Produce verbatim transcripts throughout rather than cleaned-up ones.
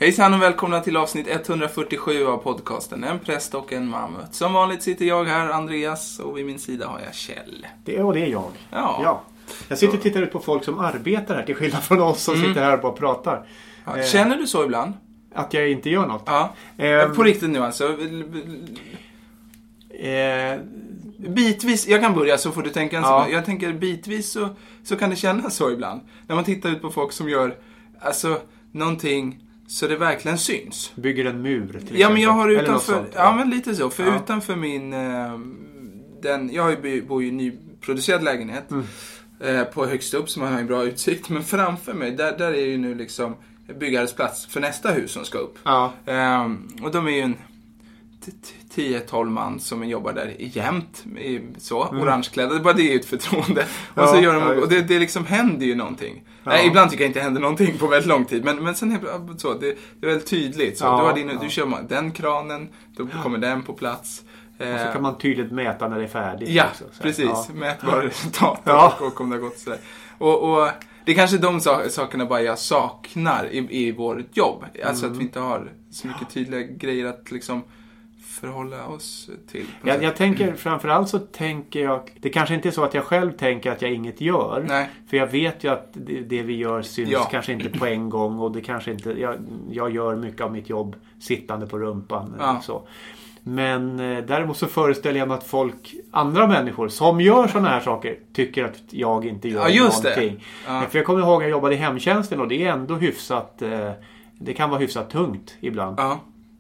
Hejsan och välkomna till avsnitt etthundrafyrtiosju av podcasten En präst och en mammut. Som vanligt sitter jag här, Andreas, och vid min sida har jag Kjell. Det är, och det är jag. Ja. ja. Jag sitter och tittar ut på folk som arbetar här till skillnad från oss som mm. sitter här och bara pratar. Ja, känner du så ibland? Att jag inte gör något? Ja, eh, på riktigt nu alltså. Eh, bitvis, jag kan börja så får du tänka en ja. så. Jag tänker bitvis så, så kan det kännas så ibland. När man tittar ut på folk som gör alltså någonting så det verkligen syns. Bygger en mur till exempel. Ja, men jag har utanför, sånt, ja. ja men lite så. För ja. utanför min, den, jag bor ju i nyproducerad lägenhet mm. på högst upp så man har en bra utsikt. Men framför mig, där, där är ju nu liksom byggarbetsplats för nästa hus som ska upp. Ja. Um, och de är ju en tio tolv man som jobbar där jämt så, mm. orangeklädda. Bara det är ju ett förtroende. Ja, och så gör de, ja, och det, det liksom händer ju någonting. Ja. Nej, ibland tycker jag inte händer någonting på väldigt lång tid. Men, men sen är så, det, det är väldigt tydligt. Så, ja, du, har din, ja. du kör den kranen, då kommer den på plats. Och så kan man tydligt mäta när det är färdigt. Ja, också, så. precis. Ja. Mätbara resultat ja. och om det har gått sådär. Och, och det är kanske de sakerna bara jag saknar i, i vårt jobb. Alltså mm. att vi inte har så mycket tydliga grejer att liksom förhålla oss till. Jag, jag tänker, framförallt så tänker jag, det kanske inte är så att jag själv tänker att jag inget gör. Nej. För jag vet ju att det, det vi gör syns ja. kanske inte på en gång och det kanske inte, jag, jag gör mycket av mitt jobb sittande på rumpan. Ja. Så. Men eh, däremot så föreställer jag mig att folk, andra människor som gör sådana här saker tycker att jag inte gör ja, just någonting. Det. Ja. För jag kommer ihåg att jag jobbade i hemtjänsten och det är ändå hyfsat, eh, det kan vara hyfsat tungt ibland. Ja.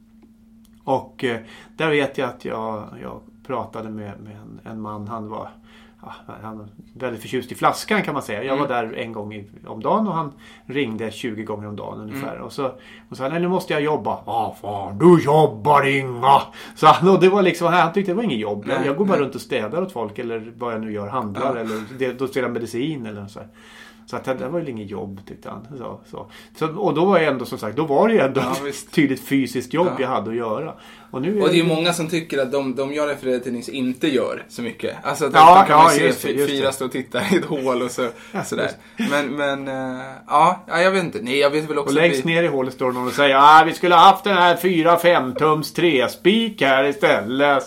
Och eh, där vet jag att jag, jag pratade med, med en, en man, han var, ja, han var väldigt förtjust i flaskan kan man säga. Jag var mm. där en gång i, om dagen och han ringde tjugo gånger om dagen ungefär. Mm. Och så och sa han, nu måste jag jobba. Ja, fan, du jobbar inga. Så han, och det var liksom, han tyckte det var inget jobb. Nej, jag går bara nej. runt och städar åt folk eller vad jag nu gör, handlar ja. eller det, då spelar medicin eller så här. Så att det var ju inget jobb tyckte han. Så, så. Så, och då var jag ändå som sagt, då var det ju ändå ja, ett tydligt fysiskt jobb ja. jag hade att göra. Och, nu och det är ju många som tycker att de, de jag refererar till nyss inte gör så mycket. Alltså att ja, de kan man ja, se just det, just fyra det. stå och titta i ett hål och så, sådär. Men, men äh, ja, jag vet inte. Nej, jag vet väl också och längst vi... ner i hålet står någon och säger ah, vi skulle ha haft den här fyra fem tums trespik här istället.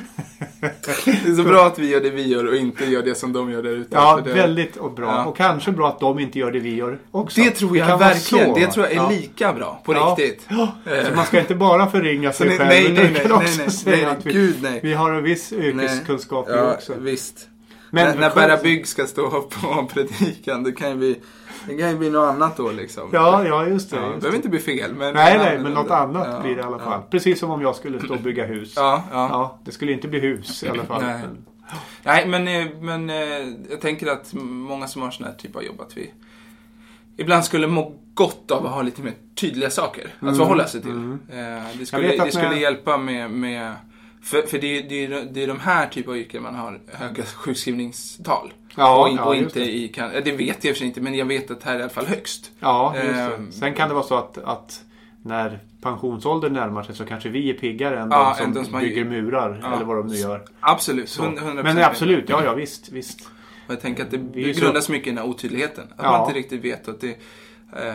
Det är så bra att vi gör det vi gör och inte gör det som de gör där ute. Ja, det... väldigt och bra. Ja. Och kanske bra att de inte gör det vi gör också. Det tror jag det verkligen. Det tror jag är ja. lika bra, på ja. riktigt. Ja. Så man ska inte bara förringa sig nej, själv. Nej, nej, nej. nej, nej, nej, nej vi, Gud, nej. Vi har en viss yrkeskunskap ja, också. Visst. Men när när Bära Bygg ska stå upp på predikan, det kan ju bli, det kan ju bli något annat då liksom. Ja, ja just det. Ja, just det behöver inte bli fel. Men nej, nej, men något annat ja, blir det i alla fall. Ja. Precis som om jag skulle stå och bygga hus. Ja, ja. ja det skulle inte bli hus i alla fall. Nej, men... nej men, men jag tänker att många som har sån här typ av jobb att vi ibland skulle må gott av att ha lite mer tydliga saker att mm. förhålla sig till. Mm. Det skulle, det skulle med... hjälpa med, med för, för det, det, är, det är de här typer av yrken man har höga sjukskrivningstal. Ja, och, in, ja, och inte det. i kan, det vet jag för sig inte, men jag vet att här är i alla fall högst. Ja, just det. Um, Sen kan det vara så att, att när pensionsåldern närmar sig så kanske vi är piggare än ja, de som, de som bygger har... murar ja, eller vad de nu gör. Absolut, hundra procent. Men absolut, ja, ja visst, visst. Och jag tänker att det, det grundas så... mycket i den här otydligheten. Att ja. man inte riktigt vet att det eh,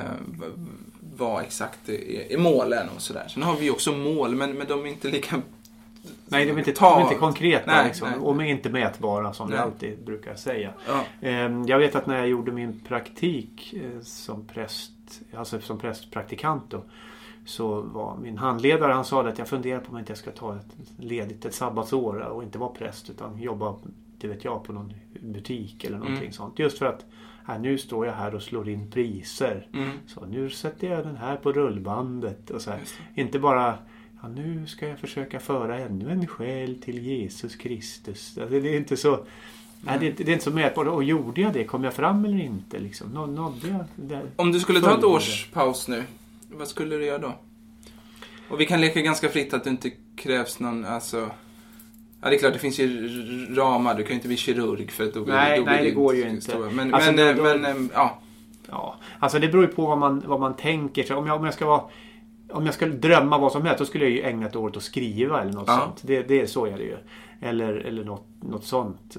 vad exakt det är, är målen och sådär. Sen har vi också mål, men, men de är inte lika... Nej, de är inte, ta... de är inte konkreta nej, liksom. nej. Och de är inte mätbara som nej. jag alltid brukar säga. Ja. Jag vet att när jag gjorde min praktik som präst, alltså som prästpraktikant då, så var min handledare, han sa att jag funderar på om inte jag ska ta ett ledigt ett sabbatsår och inte vara präst utan jobba, det vet jag, på någon butik eller någonting mm. sånt. Just för att här, nu står jag här och slår in priser. Mm. Så nu sätter jag den här på rullbandet och så här. Inte bara ja, nu ska jag försöka föra ännu en själ till Jesus Kristus. Alltså, det är inte så nej, det, är, det är inte så mätbart. Och gjorde jag det? Kom jag fram eller inte? Liksom? Nå, nådde jag där? Om du skulle ta ett års paus nu, vad skulle du göra då? Och vi kan leka ganska fritt att det inte krävs någon, alltså... Ja, det är klart, det finns ju ramar. Du kan ju inte bli kirurg för att då blir, nej, då blir nej, det det går ju inte. Men, alltså, men, då, men ja. Ja, alltså det beror ju på vad man, vad man tänker. Så om jag, om jag ska vara... Om jag skulle drömma vad som helst, då skulle jag ju ägna ett år åt att skriva eller något ja. sånt. Det, det är så är det ju. Eller, eller något, något sånt.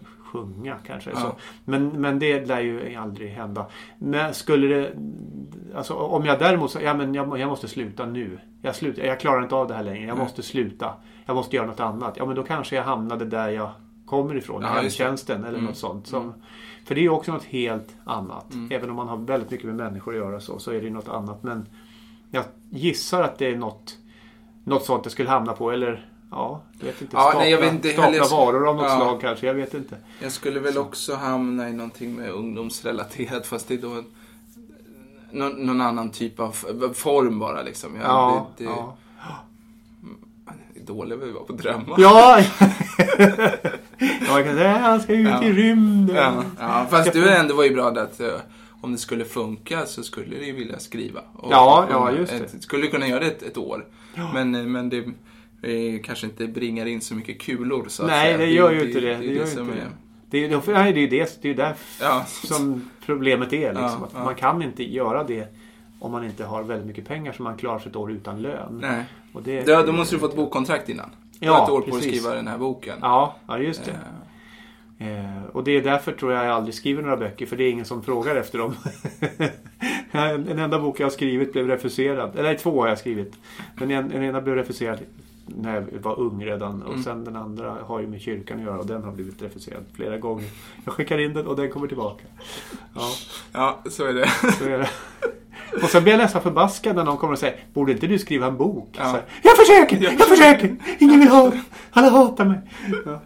Sjunga kanske. Ja. Så. Men, men det lär ju aldrig hända. Men skulle det... alltså, om jag däremot så, ja men jag, jag måste sluta nu. Jag, slutar, jag klarar inte av det här längre. Jag mm. måste sluta. Jag måste göra något annat. Ja, men då kanske jag hamnade där jag kommer ifrån. Ja, hemtjänsten eller mm. något sånt. Som, mm. För det är ju också något helt annat. Mm. Även om man har väldigt mycket med människor att göra så, så är det något annat. Men jag gissar att det är något, något sånt jag skulle hamna på. Eller, ja, jag vet inte. Ja, stapla, nej, jag vet inte stapla heller. varor av något ja. slag kanske. Jag vet inte. Jag skulle väl också hamna i någonting med ungdomsrelaterat. Fast det är då någon, någon annan typ av form bara liksom. Jag, ja, det, det, ja. Dåliga vi var på drömmar. Ja! Jag kan säga han ska ut ja. i rymden. Ja, ja fast du ändå var ju bra att uh, om det skulle funka så skulle du ju vilja skriva. Och, ja, ja, just det. Ett, skulle kunna göra det ett, ett år. Ja. Men, men det, det kanske inte bringar in så mycket kulor. Så att nej, säga. det gör ju det, inte det. Det, det, det, gör det, inte är, det. Det, är, det, är, det är det, det är där ja. som problemet är. Liksom, ja, att ja. Man kan inte göra det om man inte har väldigt mycket pengar så man klarar sig ett år utan lön. Nej. Och det, då, då måste du få ett bokkontrakt innan. Du ja, har ett år på att precis. skriva den här boken. Ja, ja just det. Eh. Eh, och det är därför tror jag jag aldrig skriver några böcker. För det är ingen som frågar efter dem. En enda bok jag har skrivit blev refuserad. Eller två har jag skrivit. Men en, en ena blev refuserad när jag var ung redan. Och mm. sen den andra har ju med kyrkan att göra. Och den har blivit refuserad flera gånger. Jag skickar in den och den kommer tillbaka. Ja, ja så är det. Så är det. Och sen blir jag nästan förbaskad när någon kommer och säger, borde inte du skriva en bok? Ja. Så, jag försöker, jag försöker. Ingen vill ha det. Alla hatar mig. Ja,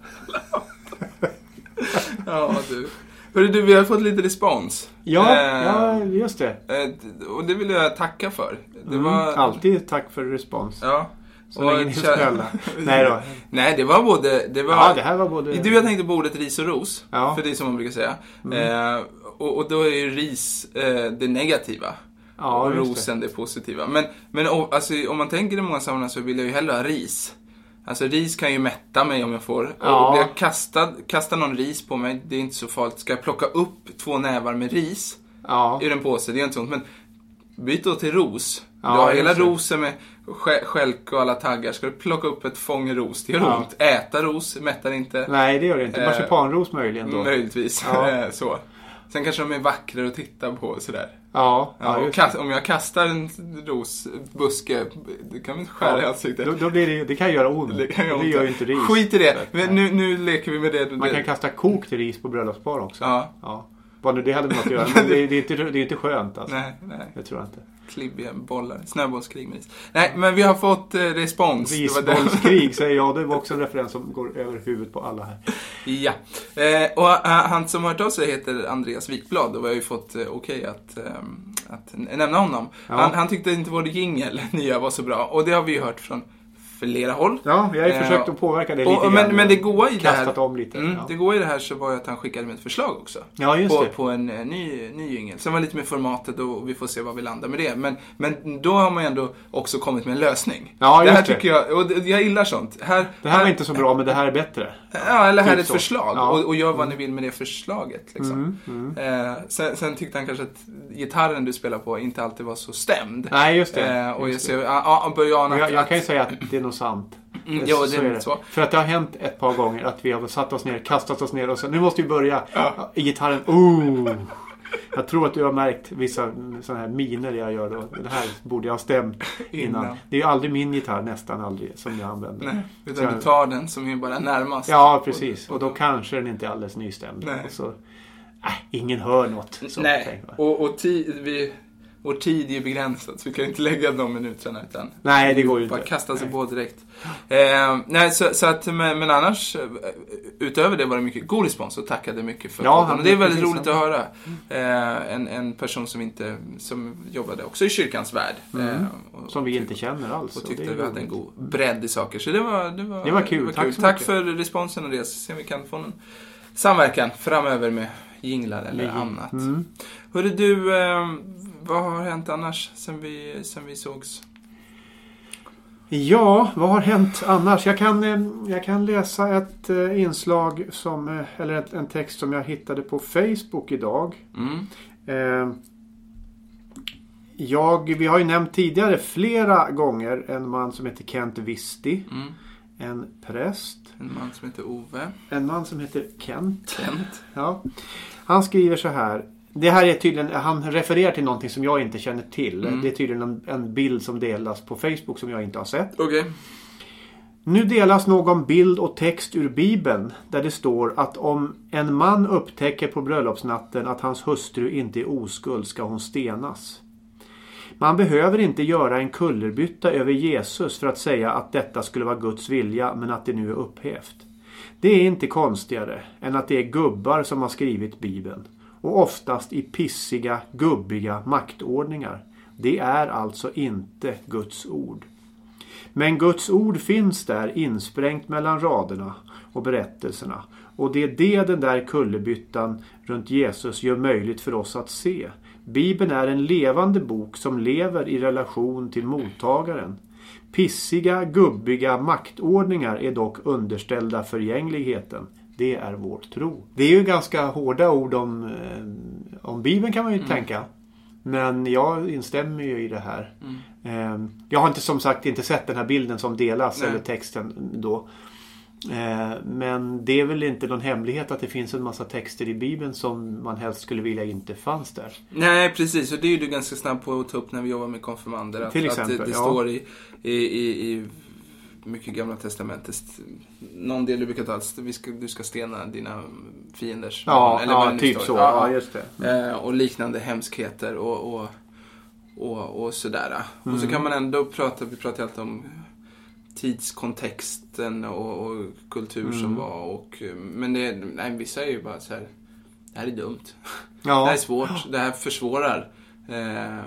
ja du. Hörru du, vi har fått lite respons. Ja, eh, ja just det. Eh, och det vill jag tacka för. Det mm, var... Alltid tack för respons. Ja. Så länge ni ska Nej då. Nej, det var både... Det var, ja, det här var både... Du, jag tänkte på ordet ris och ros. Ja. För det är som man brukar säga. Mm. Eh, och, och då är ju ris eh, det negativa. Ja, och rosen det. det positiva. Men, men alltså, om man tänker i många sammanhang så vill jag ju hellre ha ris. Alltså ris kan ju mätta mig om jag får. Ja. Och blir jag kastad, kastar någon ris på mig, det är inte så farligt. Ska jag plocka upp två nävar med ris ja. ur en påse, det är inte sånt. Men byt då till ros. Ja, du har hela det. rosen med skälk och alla taggar. Ska du plocka upp ett fång ros, det gör ja. ont. Äta ros mättar inte. Nej, det gör det inte. Marsipanros möjligen då. Möjligtvis, ja. så. Sen kanske de är vackrare att titta på sådär. Ja, ja, ja och kast, om jag kastar en rosbuske, det kan man skära ja, i ansiktet. Då, då blir det, det kan göra ont. Det, kan göra det ont. gör ju inte ris. Skit i det. Men nu, nu leker vi med det. Man kan kasta kokt ris på bröllopspar också. Ja. Ja. Vad nu det hade något att göra. Men det, det, är inte, det är inte skönt alltså. Nej, nej. Jag tror inte. Klibbiga bollar. Snöbollskrig med ris. Nej, men vi har fått eh, respons. Risbollskrig säger jag. Det var också en referens som går över huvudet på alla här. Ja. Eh, och uh, han som har hört av sig heter Andreas Wikblad. Och vi har ju fått uh, okej okay att, um, att nämna honom. Ja. Han, han tyckte inte vår jingle nya var så bra. Och det har vi ju hört från flera håll. Ja, vi har ju eh, försökt att påverka det lite och, men, men det går i det här. Om lite, mm, ja. Det går i det här så var att han skickade med ett förslag också. Ja, just på, det. På en uh, ny, ny jingle. Sen var lite med formatet och vi får se vad vi landar med det. Men, men då har man ändå också kommit med en lösning. Ja, det här just tycker jag, och jag gillar sånt. Här, det här var inte så bra, men det här är bättre. Ja, eller här är typ ett så. förslag. Ja. Och, och gör vad ni vill med det förslaget. Liksom. Mm, mm. Eh, sen, sen tyckte han kanske att gitarren du spelar på inte alltid var så stämd. Nej, just det. Eh, och just jag ser, ja, ah, börjar ana jag, jag att, kan ju säga att det är nog sant. Mm, jo, det är, är det. så. För att det har hänt ett par gånger att vi har satt oss ner, kastat oss ner och så nu måste vi börja ja. i gitarren. Oh! Jag tror att du har märkt vissa sådana här miner jag gör då. Det här borde jag ha stämt innan. innan. Det är ju aldrig min gitarr, nästan aldrig, som jag använder. Nej, utan jag... du tar den som är bara närmast. Ja, precis. Och, och, och då kanske den inte är alldeles nystämd. Nej. Och så, äh, ingen hör något. Så Nej, och, och tid, vi... Vår tid är begränsad så vi kan inte lägga de minuterna utan nej, det går ju bara inte. kasta sig på direkt. Eh, nej, så, så att, men, men annars utöver det var det mycket god respons och tackade mycket för ja, podden. Och det är väldigt roligt att höra. Eh, en, en person som inte som jobbade också i kyrkans värld. Mm. Eh, och, som vi inte känner alls. Och tyckte och vi hade en god bredd i saker. Så det var, det var, det var kul. Det var Tack, kul. så Tack för responsen och det. Så se om vi kan få en samverkan framöver med jinglar eller mm. annat. Mm. Hörru du... Eh, vad har hänt annars sen vi, sen vi sågs? Ja, vad har hänt annars? Jag kan, jag kan läsa ett inslag som, eller ett, en text som jag hittade på Facebook idag. Mm. Eh, jag, vi har ju nämnt tidigare flera gånger en man som heter Kent Visti. Mm. En präst. En man som heter Ove. En man som heter Kent. Kent. Ja. Han skriver så här. det här är tydligen, han refererar till någonting som jag inte känner till. Mm. Det är tydligen en, en bild som delas på Facebook som jag inte har sett. Okej. Okay. Nu delas någon bild och text ur Bibeln där det står att om en man upptäcker på bröllopsnatten att hans hustru inte är oskuld ska hon stenas. Man behöver inte göra en kullerbytta över Jesus för att säga att detta skulle vara Guds vilja men att det nu är upphävt. Det är inte konstigare än att det är gubbar som har skrivit Bibeln. Och oftast i pissiga, gubbiga maktordningar. Det är alltså inte Guds ord. Men Guds ord finns där insprängt mellan raderna och berättelserna. Och det är det den där kullerbyttan runt Jesus gör möjligt för oss att se. Bibeln är en levande bok som lever i relation till mottagaren. Pissiga, gubbiga maktordningar är dock underställda förgängligheten. Det är vår tro. Det är ju ganska hårda ord om, eh, om Bibeln kan man ju mm. tänka. Men jag instämmer ju i det här. Mm. Eh, jag har inte som sagt inte sett den här bilden som delas. Nej. Eller texten då. Eh, men det är väl inte någon hemlighet att det finns en massa texter i Bibeln som man helst skulle vilja inte fanns där. Nej, precis. Och det är ju du ganska snabb på att ta upp när vi jobbar med konfirmander. Att, Till exempel, att det, det ja. står i, i, i, i mycket gamla testamentet. Någon del du brukar ta att vi ska, du ska stena dina fienders. Ja, eller ja typ så. Ja, ja, just det. Mm. Eh, och liknande hemskheter och, och, och, och sådär. Mm. Och så kan man ändå prata, vi pratar alltid om tidskontexten och, och kultur mm. som var. Och, men det, nej, vissa är ju bara så här, det här är dumt. Ja. Det här är svårt. Det här försvårar eh,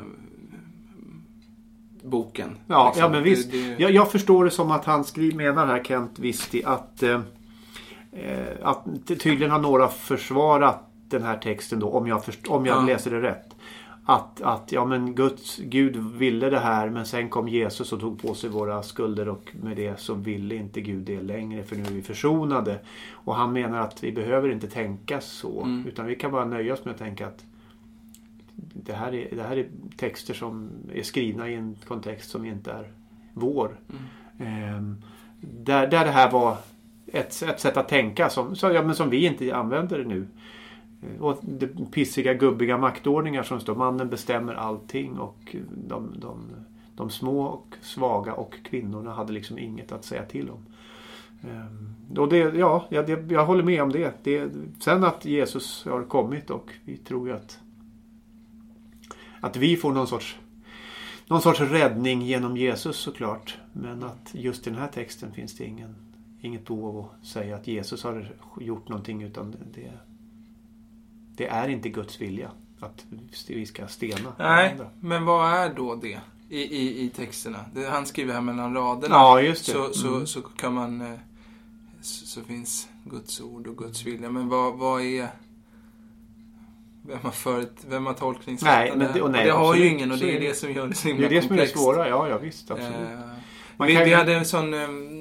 boken. Ja, liksom. ja men visst. Det, det... Jag, jag förstår det som att han skriver, menar här Kent Visti att, eh, att tydligen har några försvarat den här texten då, om jag, först, om jag ja. läser det rätt. Att, att ja, men Guds, Gud ville det här men sen kom Jesus och tog på sig våra skulder och med det så ville inte Gud det längre för nu är vi försonade. Och han menar att vi behöver inte tänka så mm. utan vi kan bara nöja oss med att tänka att det här är, det här är texter som är skrivna i en kontext som inte är vår. Mm. Ehm, där, där det här var ett, ett sätt att tänka som, så, ja, men som vi inte använder nu. Och de pissiga, gubbiga maktordningar som står. Mannen bestämmer allting och de, de, de små och svaga och kvinnorna hade liksom inget att säga till om. Um, och det, ja, jag, jag håller med om det. det. Sen att Jesus har kommit och vi tror ju att, att vi får någon sorts, någon sorts räddning genom Jesus såklart. Men att just i den här texten finns det ingen, inget behov att säga att Jesus har gjort någonting utan det Det är inte Guds vilja att vi ska stena. Nej, men vad är då det i, i, i texterna? Det, han skriver här mellan raderna. Ja, just det. Så, mm. så, så kan man... Så, så finns Guds ord och Guds vilja. Men vad, vad är... Vem har, förut, vem har tolkningsrätten? Nej, men det, och nej, och det har absolut. ju ingen och det är det som gör det så himla komplext. Det är det som är svåra, ja, ja visst. Absolut. Eh, vi, vi hade en sån...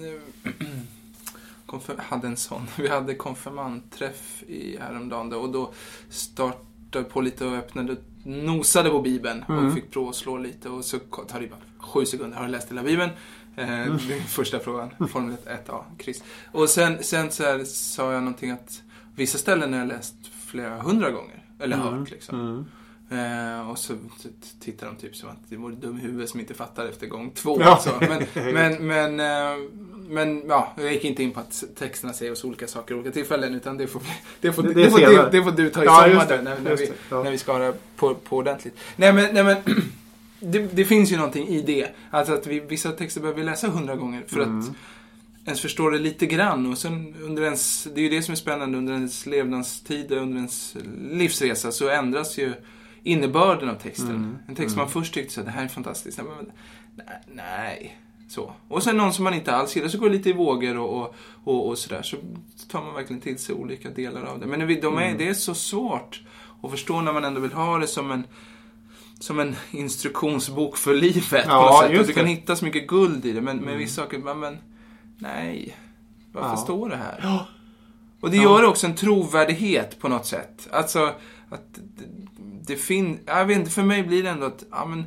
Konfir- hade en sån. Vi hade konfirmandträff i häromdagen och då startade på lite och öppnade, nosade på Bibeln mm. och fick prova att slå lite och så tar det bara sju sekunder. Har du läst hela Bibeln? Eh, mm. Första frågan. Formel ett A, kryss. Och sen, sen så här, sa jag någonting att vissa ställen har jag läst flera hundra gånger. Eller mm. hört liksom. Mm. Eh, och så tittar de typ som att det var dum huvud som inte fattar efter gång två. Ja. Alltså. Men, men, men, eh, men ja, jag gick inte in på att texterna säger oss olika saker olika tillfällen utan det får, det får, det, det får, det, det får du ta i ja, sommar där, när, när, vi, ja. när vi ska ha på, på ordentligt. Nej men, nej, men det, det finns ju någonting i det. Alltså att vi, vissa texter behöver vi läsa hundra gånger för mm. att ens förstå det lite grann och sen under ens, det är ju det som är spännande under ens levnadstid och under ens livsresa så ändras ju innebörden av texten. Mm. En text mm. man först tyckte så det här är fantastiskt. Men, nej, nej. Så. Och sen någon som man inte alls gillar så går det lite i vågor och, och, och, och sådär. Så tar man verkligen till sig olika delar av det. Men de är, mm. det är så svårt att förstå när man ändå vill ha det som en som en instruktionsbok för livet. Ja, på något sätt. Och du kan hitta så mycket guld i det. Men, mm. men vissa saker, men, men nej. Varför ja. står det här? Ja. Och det ja. gör också en trovärdighet på något sätt. Alltså att det, det finns, jag vet inte, för mig blir det ändå att ja, men,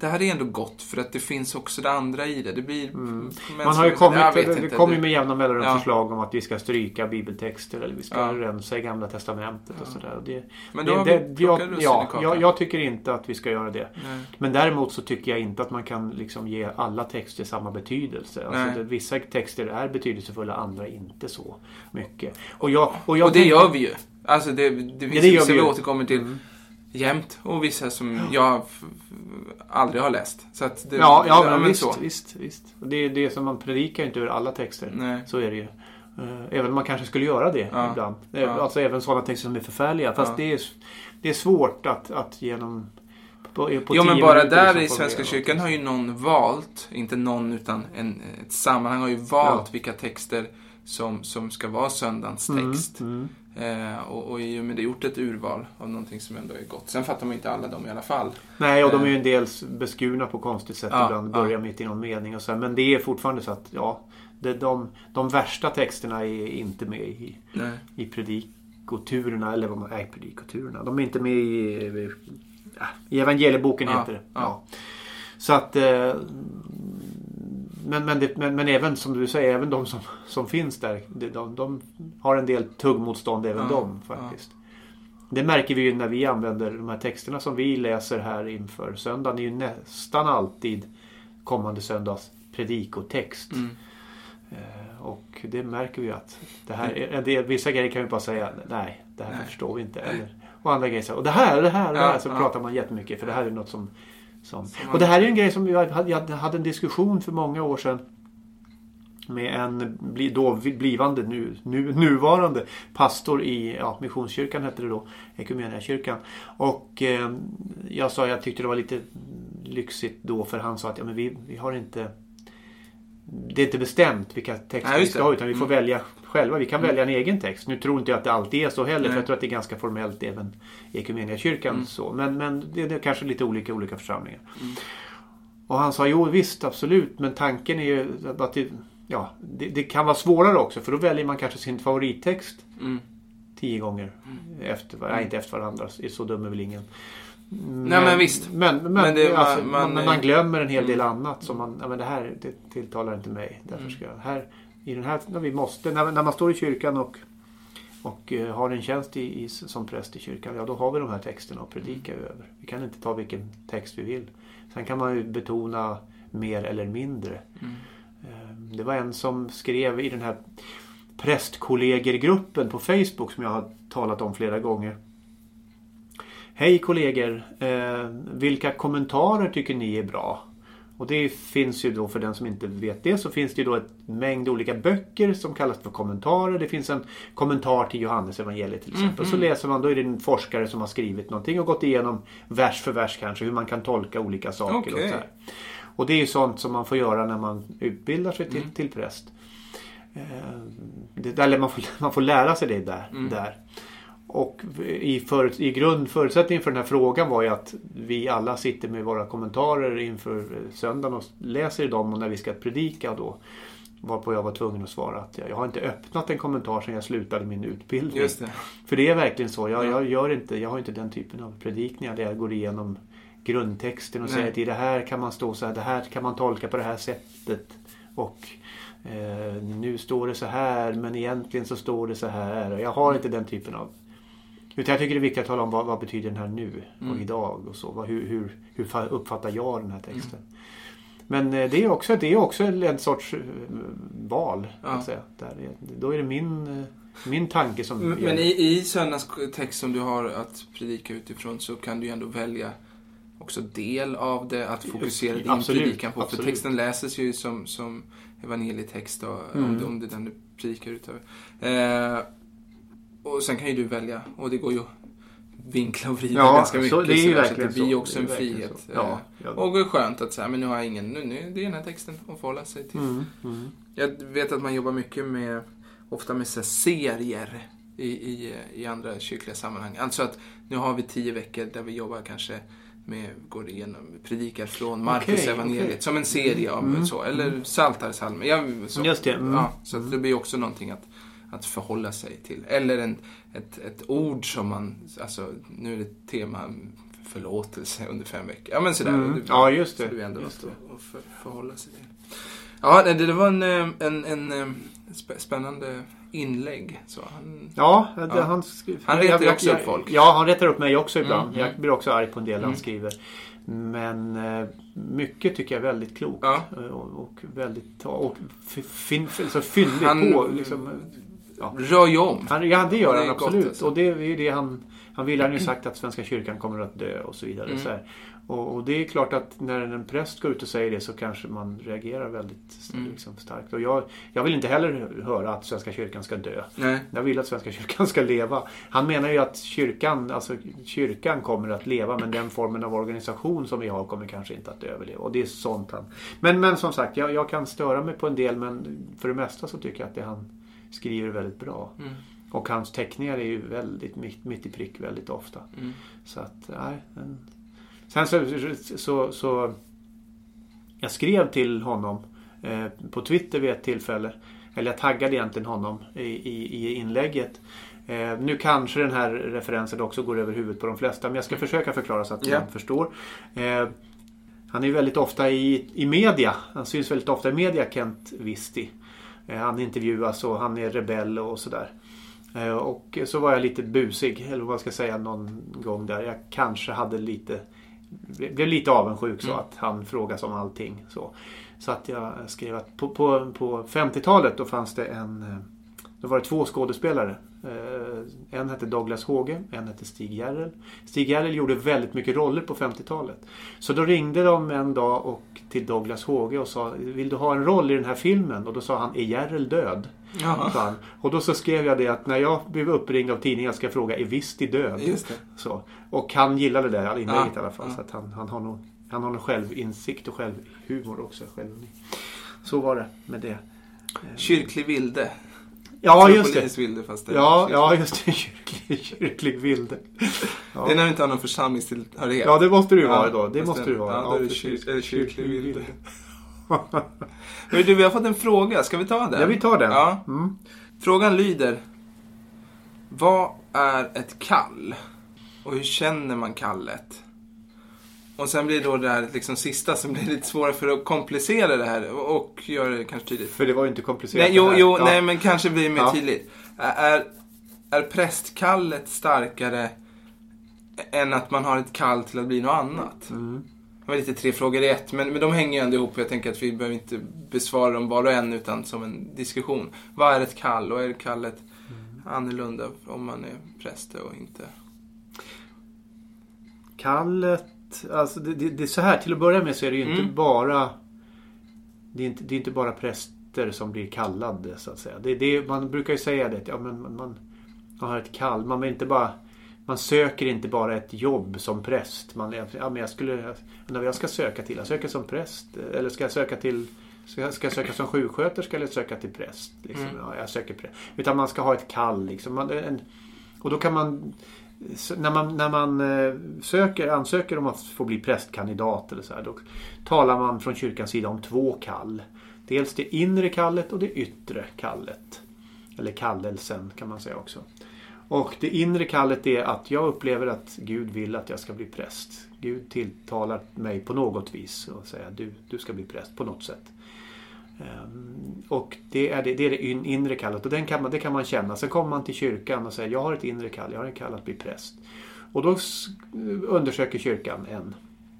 det här är ändå gott för att det finns också det andra i det. Det blir... Mm. Man har ju kommit, det, det kommer med jämna mellanrum ja. förslag om att vi ska stryka bibeltexter eller vi ska ja. rensa i Gamla testamentet och ja. sådär. Och det, men då det, har det, vi jag, ja, jag, jag tycker inte att vi ska göra det. Nej. Men däremot så tycker jag inte att man kan liksom ge alla texter samma betydelse. Alltså det, vissa texter är betydelsefulla, andra inte så mycket. Och, jag, och, jag och det tänker, gör vi ju. Alltså det, det finns ja, vissa vi, vi återkommer till mm. jämt och vissa som ja. jag f- aldrig har läst. Så att det, ja, ja, det, men men visst, så. visst, visst. Det är det som man predikar inte ur alla texter. Nej. Så är det ju. Även om man kanske skulle göra det ja. ibland. Ja. Alltså även sådana texter som är förfärliga. Fast ja. det, är, det är svårt att, att genom... På, på jo men bara där i Svenska kyrkan har ju någon valt, inte någon utan en, ett sammanhang har ju valt ja. vilka texter som, som ska vara söndagens text. Mm, mm. Eh, och, och i och med det gjort ett urval av någonting som ändå är gott. Sen fattar man inte alla dem i alla fall. Nej, och de är ju en del beskurna på konstigt sätt ja, ibland. Börjar ja. mitt i någon mening och så. Men det är fortfarande så att ja, det, de, de värsta texterna är inte med i, i predikoturerna. Eller vad man är predikoturerna. De är inte med i, i evangelieboken ja, heter det. Ja. Ja. Så att... Eh, Men, men, det, men, men även som du säger, även de som, som finns där, de, de har en del tuggmotstånd även ja, de faktiskt. Ja. Det märker vi ju när vi använder de här texterna som vi läser här inför söndagen. Det är ju nästan alltid kommande söndags predikotext. Mm. Eh, och det märker vi ju att det här, en del, vissa grejer kan vi bara säga, nej, det här nej. förstår vi inte. Eller, och andra grejer, och det här, det här, det här, ja, så ja. pratar man jättemycket för det här är något som Som. Och det här är en grej som jag hade, jag hade en diskussion för många år sedan med en då blivande nu, nu, nuvarande pastor i ja, Missionskyrkan hette det då, Ekumeniakyrkan. Och eh, jag sa jag tyckte det var lite lyxigt då för han sa att ja, men vi, vi har inte det är inte bestämt vilka texter vi ska ha utan vi får mm. välja själva. Vi kan mm. välja en egen text. Nu tror inte jag att det alltid är så heller. Nej. För jag tror att det är ganska formellt även i Ekumeniakyrkan. Mm. Så. Men, men det är kanske lite olika olika församlingar. Mm. Och han sa, jo visst absolut. Men tanken är ju att det, ja, det, det kan vara svårare också. För då väljer man kanske sin favorittext mm. tio gånger. Mm. Efter, nej, inte efter varandra. Så dum är väl ingen. Men, nej men visst. Men, men, men, det, alltså, man, man, man glömmer en hel del mm. annat. Som man, ja, men det här det tilltalar inte mig. Därför ska jag, här, i den här, när, vi måste, när, när man står i kyrkan och, och uh, har en tjänst i, i, som präst i kyrkan. Ja, då har vi de här texterna att predika mm. över. Vi kan inte ta vilken text vi vill. Sen kan man ju betona mer eller mindre. Mm. Uh, det var en som skrev i den här prästkollegergruppen på Facebook som jag har talat om flera gånger. Hej kollegor, eh, vilka kommentarer tycker ni är bra? Och det finns ju då, för den som inte vet det, så finns det ju då ett mängd olika böcker som kallas för kommentarer. Det finns en kommentar till Johannes evangeliet till exempel. Mm, så läser man, då är det en forskare som har skrivit någonting och gått igenom vers för vers kanske, hur man kan tolka olika saker. Okay. Och så här. Och det är ju sånt som man får göra när man utbildar sig till, mm. till präst. Eh, det, eller man får, man får lära sig det där. Mm. där. Och i, för, i grund förutsättningen för den här frågan var ju att vi alla sitter med våra kommentarer inför söndagen och läser dem och när vi ska predika då. Varpå jag var tvungen att svara att jag, jag har inte öppnat en kommentar sedan jag slutade min utbildning. Just det. För det är verkligen så. Jag, jag, gör inte, jag har inte den typen av predikningar där jag går igenom grundtexten och Nej. säger att i det här kan man stå så här, det här kan man tolka på det här sättet. Och eh, nu står det så här men egentligen så står det så här. Jag har inte den typen av. Utan jag tycker det är viktigt att tala om vad, vad betyder den här nu och mm. idag och så. Vad, hur, hur, hur uppfattar jag den här texten? Mm. Men det är också, det är också en sorts val. Ja. Att säga. Där, då är det min, min tanke som... Men, men i, i söndags text som du har att predika utifrån så kan du ju ändå välja också del av det. Att fokusera din absolut, predikan på. Absolut. För texten läses ju som, som evangelietext då, mm. om, det, om det är den du predikar utöver. Eh, Och sen kan ju du välja. Och det går ju vinkla och vrida ja, ganska mycket. Så det är ju verkligen så. Det blir också en frihet. Ja, ja. Och det är skönt att säga, men nu har jag ingen, nu, nu det är den här texten att förhålla sig till. Mm, mm. Jag vet att man jobbar mycket med, ofta med så serier i, i, i andra kyrkliga sammanhang. Alltså att nu har vi tio veckor där vi jobbar kanske med, går igenom, predikar från Markus okay, evangeliet okay. som en serie av mm, så. Eller mm. Psaltarpsalmer. Ja, så, Just det. Mm. Ja, så att det blir också någonting att att förhålla sig till. Eller en, ett, ett ord som man, alltså nu är det tema förlåtelse under fem veckor. Ja, men sådär. Mm. Du, ja, just det. Så du ändå just måste det. För, förhålla sig till. Ja, det, det var en, en, en, en spännande inlägg. Så han, ja, det, ja. han, han retar jag, också jag, upp folk. Ja, han retar upp mig också ibland. Mm, mm. Jag blir också arg på en del mm. han skriver. Men eh, mycket tycker jag är väldigt klokt. Ja. Och, och väldigt och fin, så fyndig han, på. Liksom, ja. Rör ju om. Han, ja, det gör det han absolut. Gott, alltså. Och det är ju det han... Han vill ju sagt att Svenska kyrkan kommer att dö och så vidare. Mm. Så här. Och, och det är klart att när en präst går ut och säger det så kanske man reagerar väldigt mm. liksom, starkt. Och jag, jag vill inte heller höra att Svenska kyrkan ska dö. Nej. Jag vill att Svenska kyrkan ska leva. Han menar ju att kyrkan, alltså, kyrkan kommer att leva, men den formen av organisation som vi har kommer kanske inte att överleva. Och det är sånt han... Men, men som sagt, jag, jag kan störa mig på en del, men för det mesta så tycker jag att det han skriver är väldigt bra. Mm. Och hans teckningar är ju väldigt mitt, mitt i prick väldigt ofta. Mm. Så att, nej. En... Sen så, så, så... Jag skrev till honom eh, på Twitter vid ett tillfälle. Eller jag taggade egentligen honom i, i, i inlägget. Eh, nu kanske den här referensen också går över huvudet på de flesta. Men jag ska försöka förklara så att yeah. man förstår. Eh, han är ju väldigt ofta i, i media. Han syns väldigt ofta i media, Kent Visti. Eh, han intervjuas och han är rebell och sådär. Och så var jag lite busig, eller vad ska jag säga, någon gång där. Jag kanske hade lite, blev lite avundsjuk så mm. att han frågas om allting. Så, så att jag skrev att på, på, på femtiotalet då fanns det en, då var det två skådespelare. En hette Douglas Håge, en hette Stig Järrel. Stig Järrel gjorde väldigt mycket roller på femtiotalet. Så då ringde de en dag och till Douglas Håge och sa, vill du ha en roll i den här filmen? Och då sa han, är Järrel död? Ja. Och då så skrev jag det att när jag blev uppringd av tidningen ska jag fråga, är Visti död? Just det. Så. Och han gillade det där inlägget ja. i alla fall. Ja. Så att han, han har nog han har nog självinsikt och självhumor också. Själv. Så var det med det. Kyrklig vilde. Ja, just det. Vilde, fast det ja, ja, just det. Kyrklig, kyrklig vilde. Ja. Det är när vi inte har någon församlingstillhörighet. Ja, det måste du vara ja, då. Det måste du vara. Ja, då är det kyr, kyrklig vilde. Du, vi har fått en fråga. Ska vi ta den? Ja, vi tar den. Ja. Mm. Frågan lyder: vad är ett kall? Och hur känner man kallet? Och sen blir då det här liksom sista som blir lite svårare för att komplicera det här och göra det kanske tydligt. För det var ju inte komplicerat. Nej, jo, jo ja. nej, men kanske blir mer ja. tydligt. Är, är prästkallet starkare än att man har ett kall till att bli något annat? Mm. Det var lite tre frågor i ett, men, men de hänger ju ändå ihop. Jag tänker att vi behöver inte besvara dem var och en utan som en diskussion. Vad är ett kall och är kallet mm. annorlunda om man är präst och inte? Kallet, alltså det, det, det är så här, till att börja med så är det ju mm. inte bara det är inte, det är inte bara präster som blir kallade så att säga. Det, det, man brukar ju säga det, ja, men man, man har ett kall, man vill inte bara Man söker inte bara ett jobb som präst. Man, ja, men jag skulle, när jag ska söka till, jag söker som präst. Eller ska jag söka till, ska jag, ska jag söka som sjuksköterska eller söka till präst? Liksom. Mm. Ja, jag söker präst. Utan man ska ha ett kall. Liksom. Man, en, och då kan man, när man, när man söker, ansöker om att få bli prästkandidat eller så här, då talar man från kyrkans sida om två kall. Dels det inre kallet och det yttre kallet. Eller kallelsen kan man säga också. Och det inre kallet är att jag upplever att Gud vill att jag ska bli präst. Gud tilltalar mig på något vis och säger att du, du ska bli präst på något sätt. Um, och det är det, det är det inre kallet och den kan man, det kan man känna. Sen kommer man till kyrkan och säger jag har ett inre kall, jag har en kall att bli präst. Och då undersöker kyrkan en.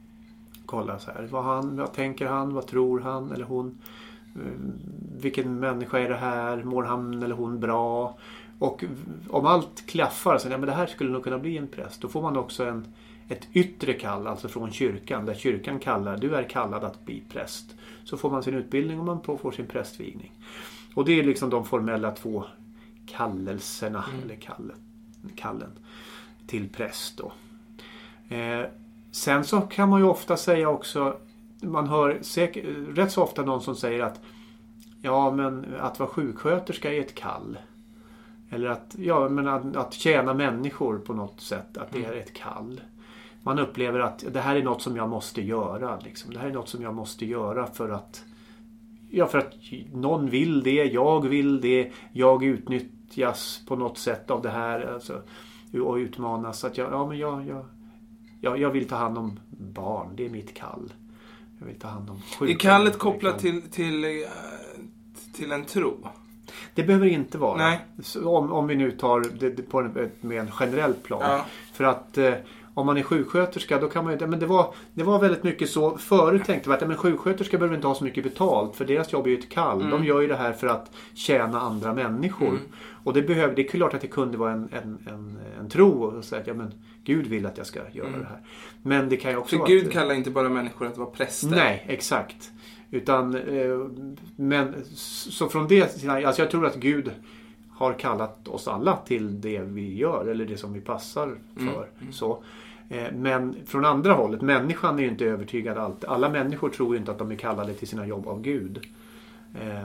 Kolla så här, vad, han, vad tänker han, vad tror han eller hon? Um, vilken människa är det här? Mår han eller hon bra? Och om allt klaffar så ja, men det här skulle nog kunna bli en präst. Då får man också en, ett yttre kall, alltså från kyrkan. Där kyrkan kallar, du är kallad att bli präst. Så får man sin utbildning och man får sin prästvigning. Och det är liksom de formella två kallelserna, mm. eller kallen, kallen till präst då. Eh, sen så kan man ju ofta säga också, man hör säkert, rätt så ofta någon som säger att ja men att vara sjuksköterska är ett kall. Eller att, ja, men att, att tjäna människor på något sätt. Att det är ett kall. Man upplever att det här är något som jag måste göra. Liksom. Det här är något som jag måste göra för att, ja, för att någon vill det. Jag vill det. Jag utnyttjas på något sätt av det här. Alltså, och utmanas. Att jag, ja, men jag, jag, jag, jag vill ta hand om barn, det är mitt kall. Jag vill ta hand om sjuka. Är kallet kopplat till, till, till en tro? Det behöver inte vara. Nej. Om, om vi nu tar det, det på en, med en generell plan. Ja. För att eh, om man är sjuksköterska då kan man ju... Men det var, det var väldigt mycket så... Förut tänkte man att men sjuksköterska behöver inte ha så mycket betalt. För deras jobb är ju ett kall. Mm. De gör ju det här för att tjäna andra människor. Mm. Och det, behöver, det är klart att det kunde vara en, en, en, en tro. Och säga att ja, men Gud vill att jag ska göra mm. det här. Men det kan ju också för vara... Gud att, kallar inte bara människor att vara präster. Nej, exakt. Utan, eh, men så från det, alltså jag tror att Gud har kallat oss alla till det vi gör eller det som vi passar för. Mm. Mm. Så, eh, men från andra hållet, människan är ju inte övertygad alltid. Alla människor tror ju inte att de är kallade till sina jobb av Gud. Eh,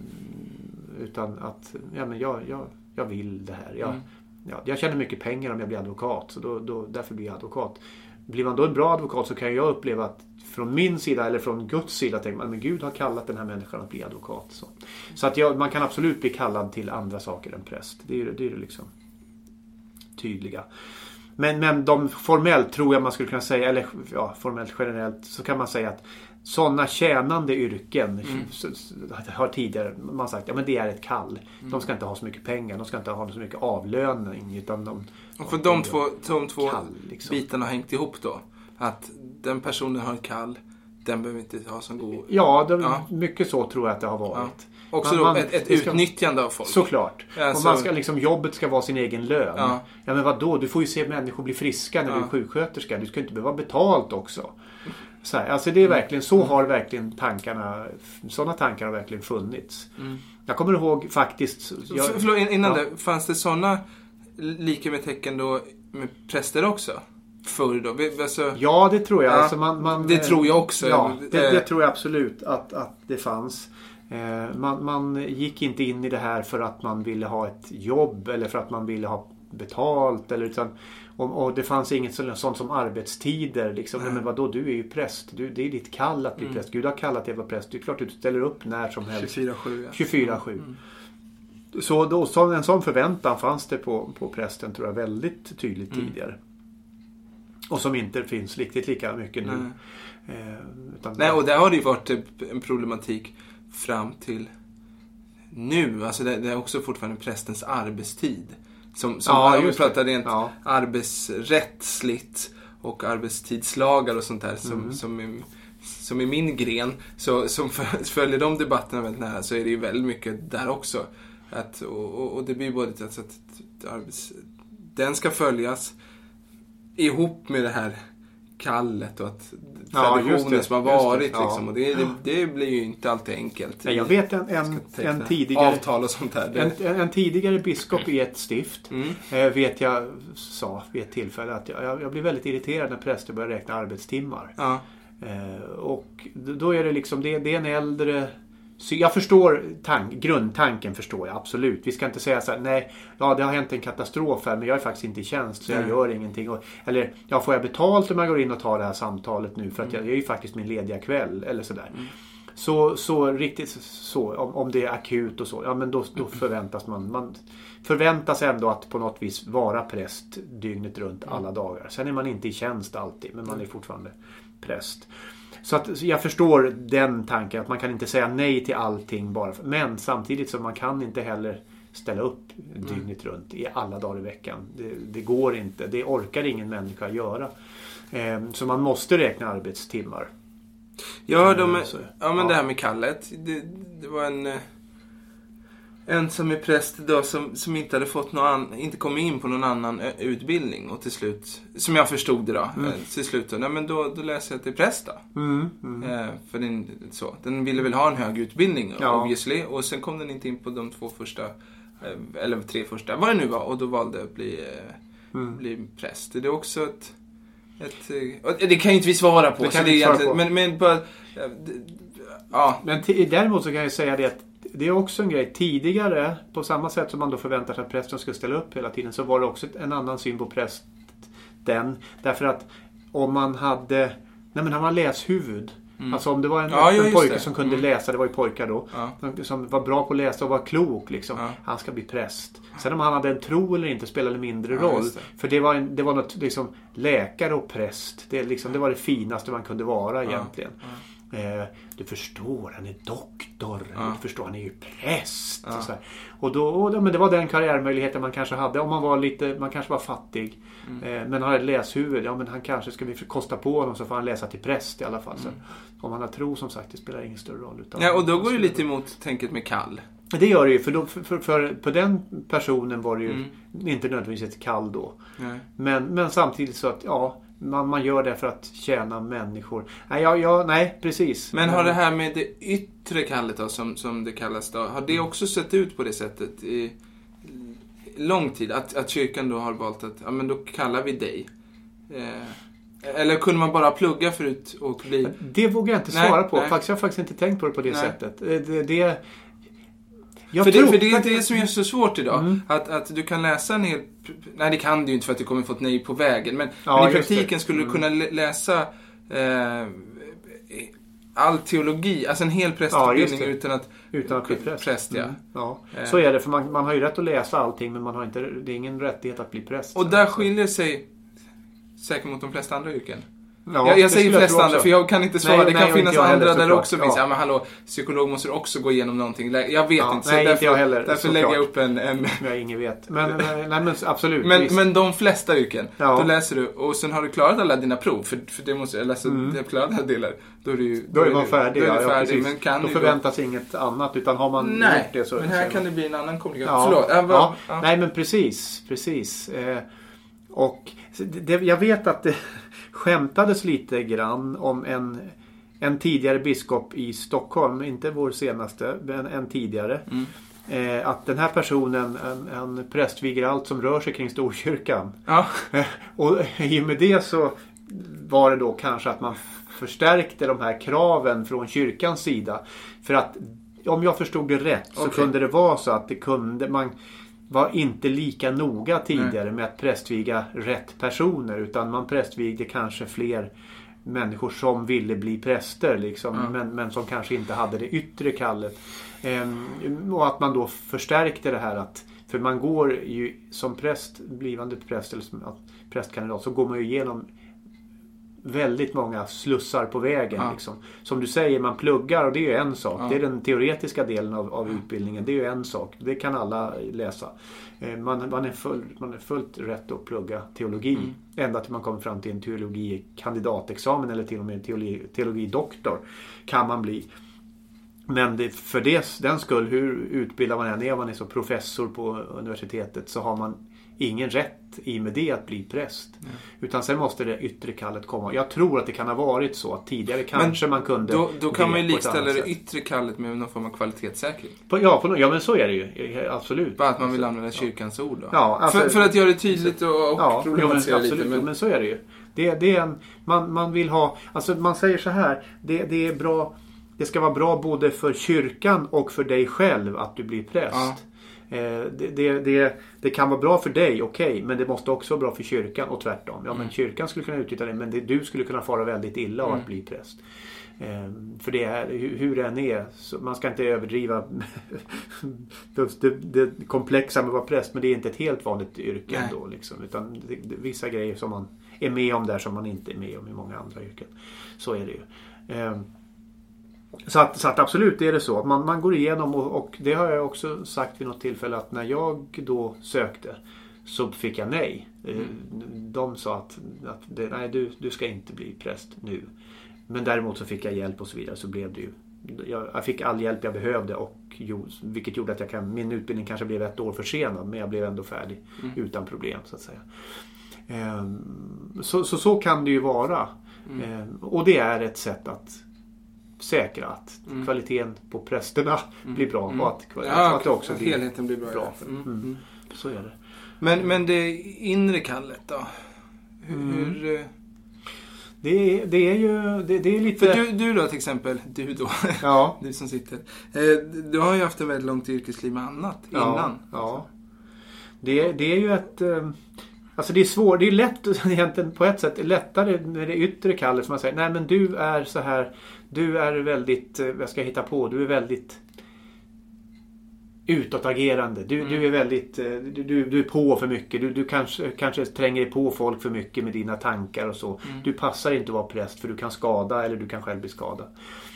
utan att, ja men jag, jag, jag vill det här. Jag, mm. ja, jag tjänar mycket pengar om jag blir advokat, så då, då, därför blir jag advokat. Blir man då en bra advokat så kan jag uppleva att från min sida eller från Guds sida tänker man men Gud har kallat den här människan att bli advokat. Så, så att jag, man kan absolut bli kallad till andra saker än präst. Det är det är liksom tydliga. Men, men de formellt tror jag man skulle kunna säga, eller ja, formellt generellt så kan man säga att sådana tjänande yrken mm. har tidigare man sagt ja men det är ett kall. Mm. De ska inte ha så mycket pengar, de ska inte ha så mycket avlöning utan de... Och för de två, de två kall, liksom. bitarna har hängt ihop då? Att den personen har ett kall, den behöver inte ha så god... Ja, det, ja. mycket så tror jag att det har varit. Ja. Också man, då ett, ett ska, utnyttjande av folk. Såklart. Ja, och så... man ska liksom, jobbet ska vara sin egen lön. Ja. ja men vadå? Du får ju se människor bli friska när ja. du är sjuksköterska. Du ska inte behöva betalt också. Så här, alltså det är verkligen, så har verkligen tankarna, sådana tankar har verkligen funnits. Mm. Jag kommer ihåg faktiskt... Jag, För, förlåt, innan ja. det, fanns det sådana lika med tecken då med präster också? Förr då? Alltså, ja, det tror jag. Ja, alltså man, man, det tror jag också. Ja, det, det tror jag absolut att, att det fanns. Eh, man, man gick inte in i det här för att man ville ha ett jobb eller för att man ville ha betalt. Eller, utan, och, och det fanns inget sånt som arbetstider. Liksom. Mm. Men vadå, du är ju präst. Du, det är ditt kall att bli mm. präst. Gud har kallat dig att vara präst. Det är klart att du ställer upp när som helst. tjugofyra sju. Ja. tjugofyra sju. Mm. Så då, så en sån förväntan fanns det på, på prästen tror jag väldigt tydligt mm. tidigare. Och som inte finns riktigt lika mycket nu. Nej, eh, utan Nej och där har det ju varit en problematik fram till nu. Alltså det, det är också fortfarande prästens arbetstid. Som, som ja, vi pratar rent ja. arbetsrättsligt och arbetstidslagar och sånt där som, mm. som, är, som är min gren. Så, som följer de debatterna väldigt nära så är det ju väldigt mycket där också. Att, och, och det blir både att, att, att arbets, den ska följas ihop med det här kallet och att traditionen ja, som har varit det, ja. liksom, och det, det, det blir ju inte alltid enkelt. Nej, jag vet en, en, en tidigare avtal och sånt där. En, en, en tidigare biskop i ett stift mm. eh, vet jag sa vid ett tillfälle att jag, jag blir väldigt irriterad när präster börjar räkna arbetstimmar. Ja. Eh, och då är det liksom det, det är en äldre. Så jag förstår tank, grundtanken förstår jag absolut. Vi ska inte säga så här, nej, ja det har hänt en katastrof här men jag är faktiskt inte i tjänst så jag mm. gör ingenting. Och, eller, ja får jag betalt om jag går in och tar det här samtalet nu för att jag, jag är ju faktiskt min lediga kväll eller sådär. Mm. Så, så riktigt så, om, om det är akut och så, ja men då, då förväntas man, man förväntas ändå att på något vis vara präst dygnet runt alla dagar. Sen är man inte i tjänst alltid men man är fortfarande präst. Så att jag förstår den tanken att man kan inte säga nej till allting bara. För, men samtidigt så man kan inte heller ställa upp dygnet mm. runt i alla dagar i veckan. Det, det går inte. Det orkar ingen människa göra. Eh, så man måste räkna arbetstimmar. Ja, de, så, ja men ja. Det här med kallet. Det, det var en... En som är präst idag som, som inte hade fått någon an, inte kommit in på någon annan utbildning och till slut, som jag förstod det då, mm. till slut då, nej, men då, då läser jag till präst då. Mm, mm. Eh, för den, så, den ville väl ha en hög utbildning ja. obviously, och sen kom den inte in på de två första, eh, eller tre första, vad det nu var, och då valde jag att bli, eh, mm. bli präst. Det är också ett, ett eh, det kan ju inte vi svara på, det så det är svara på. men, men bara, eh, ja. Men t- däremot så kan jag säga det att det är också en grej. Tidigare, på samma sätt som man då förväntar sig att prästen ska ställa upp hela tiden, så var det också en annan syn på prästen. Därför att om man hade, nej men han var läshuvud, Mm. Alltså om det var en, ja, en pojke det. som kunde mm. läsa, det var ju pojkar då, ja. som var bra på att läsa och var klok liksom. Ja. Han ska bli präst. Sen om han hade en tro eller inte spelade mindre ja, roll. Det. För det var, en, det var något liksom, läkare och präst. Det, liksom, det var det finaste man kunde vara egentligen. Ja. Ja. Eh, du förstår, han är doktor. Ja. Du förstår, han är ju präst. Ja. Och, så här. och då, och, men det var den karriärmöjligheten man kanske hade. Om man var lite, man kanske var fattig. Mm. Eh, men han hade läshuvud. Ja, men han kanske ska vi kosta på honom så får han läsa till präst i alla fall. Så. Mm. Om han har tro, som sagt, det spelar ingen större roll. Utan ja, och då går det lite emot tänket med kall. Det gör det ju, för, då, för, för, för på den personen var det ju mm. inte nödvändigtvis ett kall då. Nej. Men, men samtidigt så att, ja, man, man gör det för att tjäna människor. Nej, ja, ja, nej precis. Men har det här med det yttre kallet då, som, som det kallas då, har det också sett ut på det sättet i lång tid? Att, att kyrkan då har valt att, ja men då kallar vi dig. Eh, eller kunde man bara plugga förut och bli... Det vågar jag inte svara nej, på. Nej. Faktiskt, jag har faktiskt inte tänkt på det på det nej. sättet. Det... det För det, för det är det som är så svårt idag. Mm. Att, att du kan läsa en hel... Nej, det kan du ju inte för att du kommer få ett nej på vägen. Men, ja, men i praktiken skulle du mm. kunna läsa eh, all teologi. Alltså en hel prästutbildning ja, utan att... Utan att bli präst. präst ja. Mm. ja. Eh. Så är det. För man, man har ju rätt att läsa allting. Men man har inte, det är ingen rättighet att bli präst. Och där skiljer sig säkert mot de flesta andra yrken. Ja, jag jag säger flest andra för jag kan inte svara. Nej, det kan nej, finnas andra där det också finns. Ja. ja men hallå, psykolog måste också gå igenom någonting. Jag vet ja, inte. Så nej, därför, inte jag heller. Därför lägger jag upp en... en... jag ingen vet. Men, nej, men absolut. Men, men de flesta yrken, ja. då läser du. Och sen har du klarat alla dina prov. För, för det måste jag läsa. Mm. Jag klarat alla delar. Då är, du, då, då är man färdig. Då är ja, färdig ja, men kan då förväntas då... inget annat. Utan har man nej, gjort det så... men här så... kan det bli en annan kommunikation. Ja. Förlåt. Äh, ja. Ja. Nej men precis. Precis. Eh, och det, jag vet att det... skämtades lite grann om en, en tidigare biskop i Stockholm, inte vår senaste, men en tidigare. Mm. Eh, att den här personen, en, en prästviger allt som rör sig kring Storkyrkan. Ja. Eh, och i och med det så var det då kanske att man förstärkte de här kraven från kyrkans sida. För att om jag förstod det rätt så okay. kunde det vara så att det kunde man... var inte lika noga tidigare Nej. med att prästviga rätt personer utan man prästvigde kanske fler människor som ville bli präster liksom, mm. men, men som kanske inte hade det yttre kallet. Ehm, och att man då förstärkte det här att, för man går ju som präst, blivande präst eller som prästkandidat, så går man ju igenom väldigt många slussar på vägen. Ja. Liksom. Som du säger, man pluggar och det är ju en sak. Ja. Det är den teoretiska delen av, av utbildningen. Det är ju en sak. Det kan alla läsa. Man, man, är, full, man är fullt rätt att plugga teologi. Mm. Ända till man kommer fram till en teologi-kandidatexamen eller till och med en teologi, teologidoktor kan man bli. Men det, för det, den skull, hur utbildar man än är, om man är så professor på universitetet, så har man ingen rätt i med det att bli präst. Mm. Utan sen måste det yttre kallet komma. Jag tror att det kan ha varit så att tidigare kanske men man kunde... Då, då kan man ju likställa det yttre kallet med någon form av kvalitetssäkring. På, ja, på, ja, men så är det ju. Absolut. Bara att man vill använda kyrkans ord då. Ja, alltså, för, för att göra det tydligt och, och ja, problematisera lite. Men... men så är det ju. Det, det är en, man, man vill ha... Alltså man säger så här. Det, det är bra... Det ska vara bra både för kyrkan och för dig själv att du blir präst. Ja. Det, det, det, det kan vara bra för dig, okej, okay, men det måste också vara bra för kyrkan och tvärtom. Ja, men mm. kyrkan skulle kunna utnyttja det, men det, du skulle kunna fara väldigt illa av mm. att bli präst. För det är, hur det än är, så man ska inte överdriva det, det, det komplexa med att vara präst, men det är inte ett helt vanligt yrke ändå, liksom, utan det, det, vissa grejer som man är med om där som man inte är med om i många andra yrken. Så är det ju. Så att, så att absolut är det så. Man, man går igenom och, och det har jag också sagt vid något tillfälle att när jag då sökte så fick jag nej. Mm. De sa att, att det, nej, du, du ska inte bli präst nu. Men däremot så fick jag hjälp och så vidare, så blev det ju. Jag, jag fick all hjälp jag behövde och jo, vilket gjorde att jag kan, min utbildning kanske blev ett år försenad, men jag blev ändå färdig mm. utan problem så att säga. Ehm, så, så, så kan det ju vara. Mm. Ehm, och det är ett sätt att säkra att mm. kvaliteten på prästerna mm. blir bra mm. och att, ja, att det också blir helheten blir bra. bra. Mm. Mm. Så är det. Men, men det inre kallet då? Hur... Mm. Det, är, det är ju det, det är lite... För du, du då till exempel, du då, ja. du som sitter. Du har ju haft ett väldigt långt yrkesliv med annat ja, innan. Ja. Det, det är ju ett... Alltså det är svårt, det är lätt egentligen på ett sätt lättare med det yttre kallet som man säger, nej men du är så här, du är väldigt, vad ska jag hitta på, du är väldigt utåtagerande, du, mm. du är väldigt, du, du är på för mycket, du, du kanske, kanske tränger på folk för mycket med dina tankar och så. Mm. Du passar inte att vara präst för du kan skada eller du kan själv bli skadad.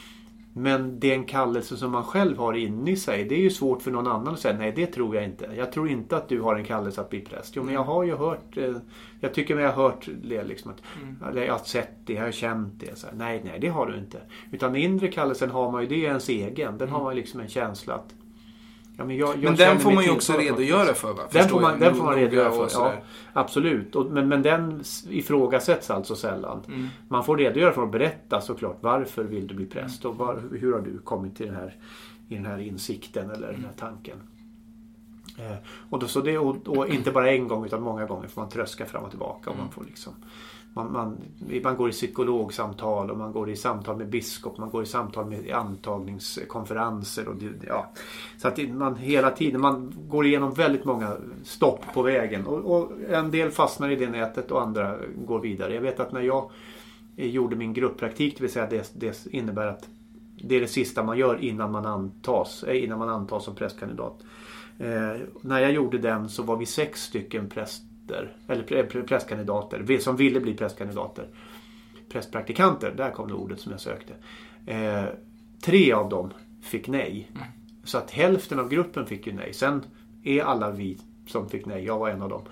Men det är en kallelse som man själv har inne i sig. Det är ju svårt för någon annan att säga, nej det tror jag inte. Jag tror inte att du har en kallelse att bli präst. Jo men jag har ju hört, eh, jag tycker mig ha hört det liksom. Att, mm. Jag har sett det, jag har känt det. Så här, nej, nej det har du inte. Utan den inre kallelsen har man ju, det är ens egen. Den mm. har man ju liksom en känsla att ja, men jag, jag men den får man ju också redogöra för, va? Den får man, den får man redogöra för, ja. Absolut. Och, men, men den ifrågasätts alltså sällan. Mm. Man får redogöra för att berätta såklart varför vill du bli präst och var, hur har du kommit till den här, i den här insikten eller den här tanken. Eh, och, då, så det, och, och inte bara en gång utan många gånger får man tröska fram och tillbaka. Och man får liksom... Man, man, man går i psykologsamtal och man går i samtal med biskop, man går i samtal med antagningskonferenser och ja, så att man hela tiden man går igenom väldigt många stopp på vägen och, och en del fastnar i det nätet och andra går vidare. Jag vet att när jag gjorde min grupppraktik, det vill säga det, det innebär att det är det sista man gör innan man antas, innan man antas som prästkandidat. Eh, när jag gjorde den så var vi sex stycken präst eller prästkandidater som ville bli prästkandidater. Prästpraktikanter, där kom det ordet som jag sökte. Eh, tre av dem fick nej. Mm. Så att hälften av gruppen fick ju nej. Sen är alla vi som fick nej, jag var en av dem.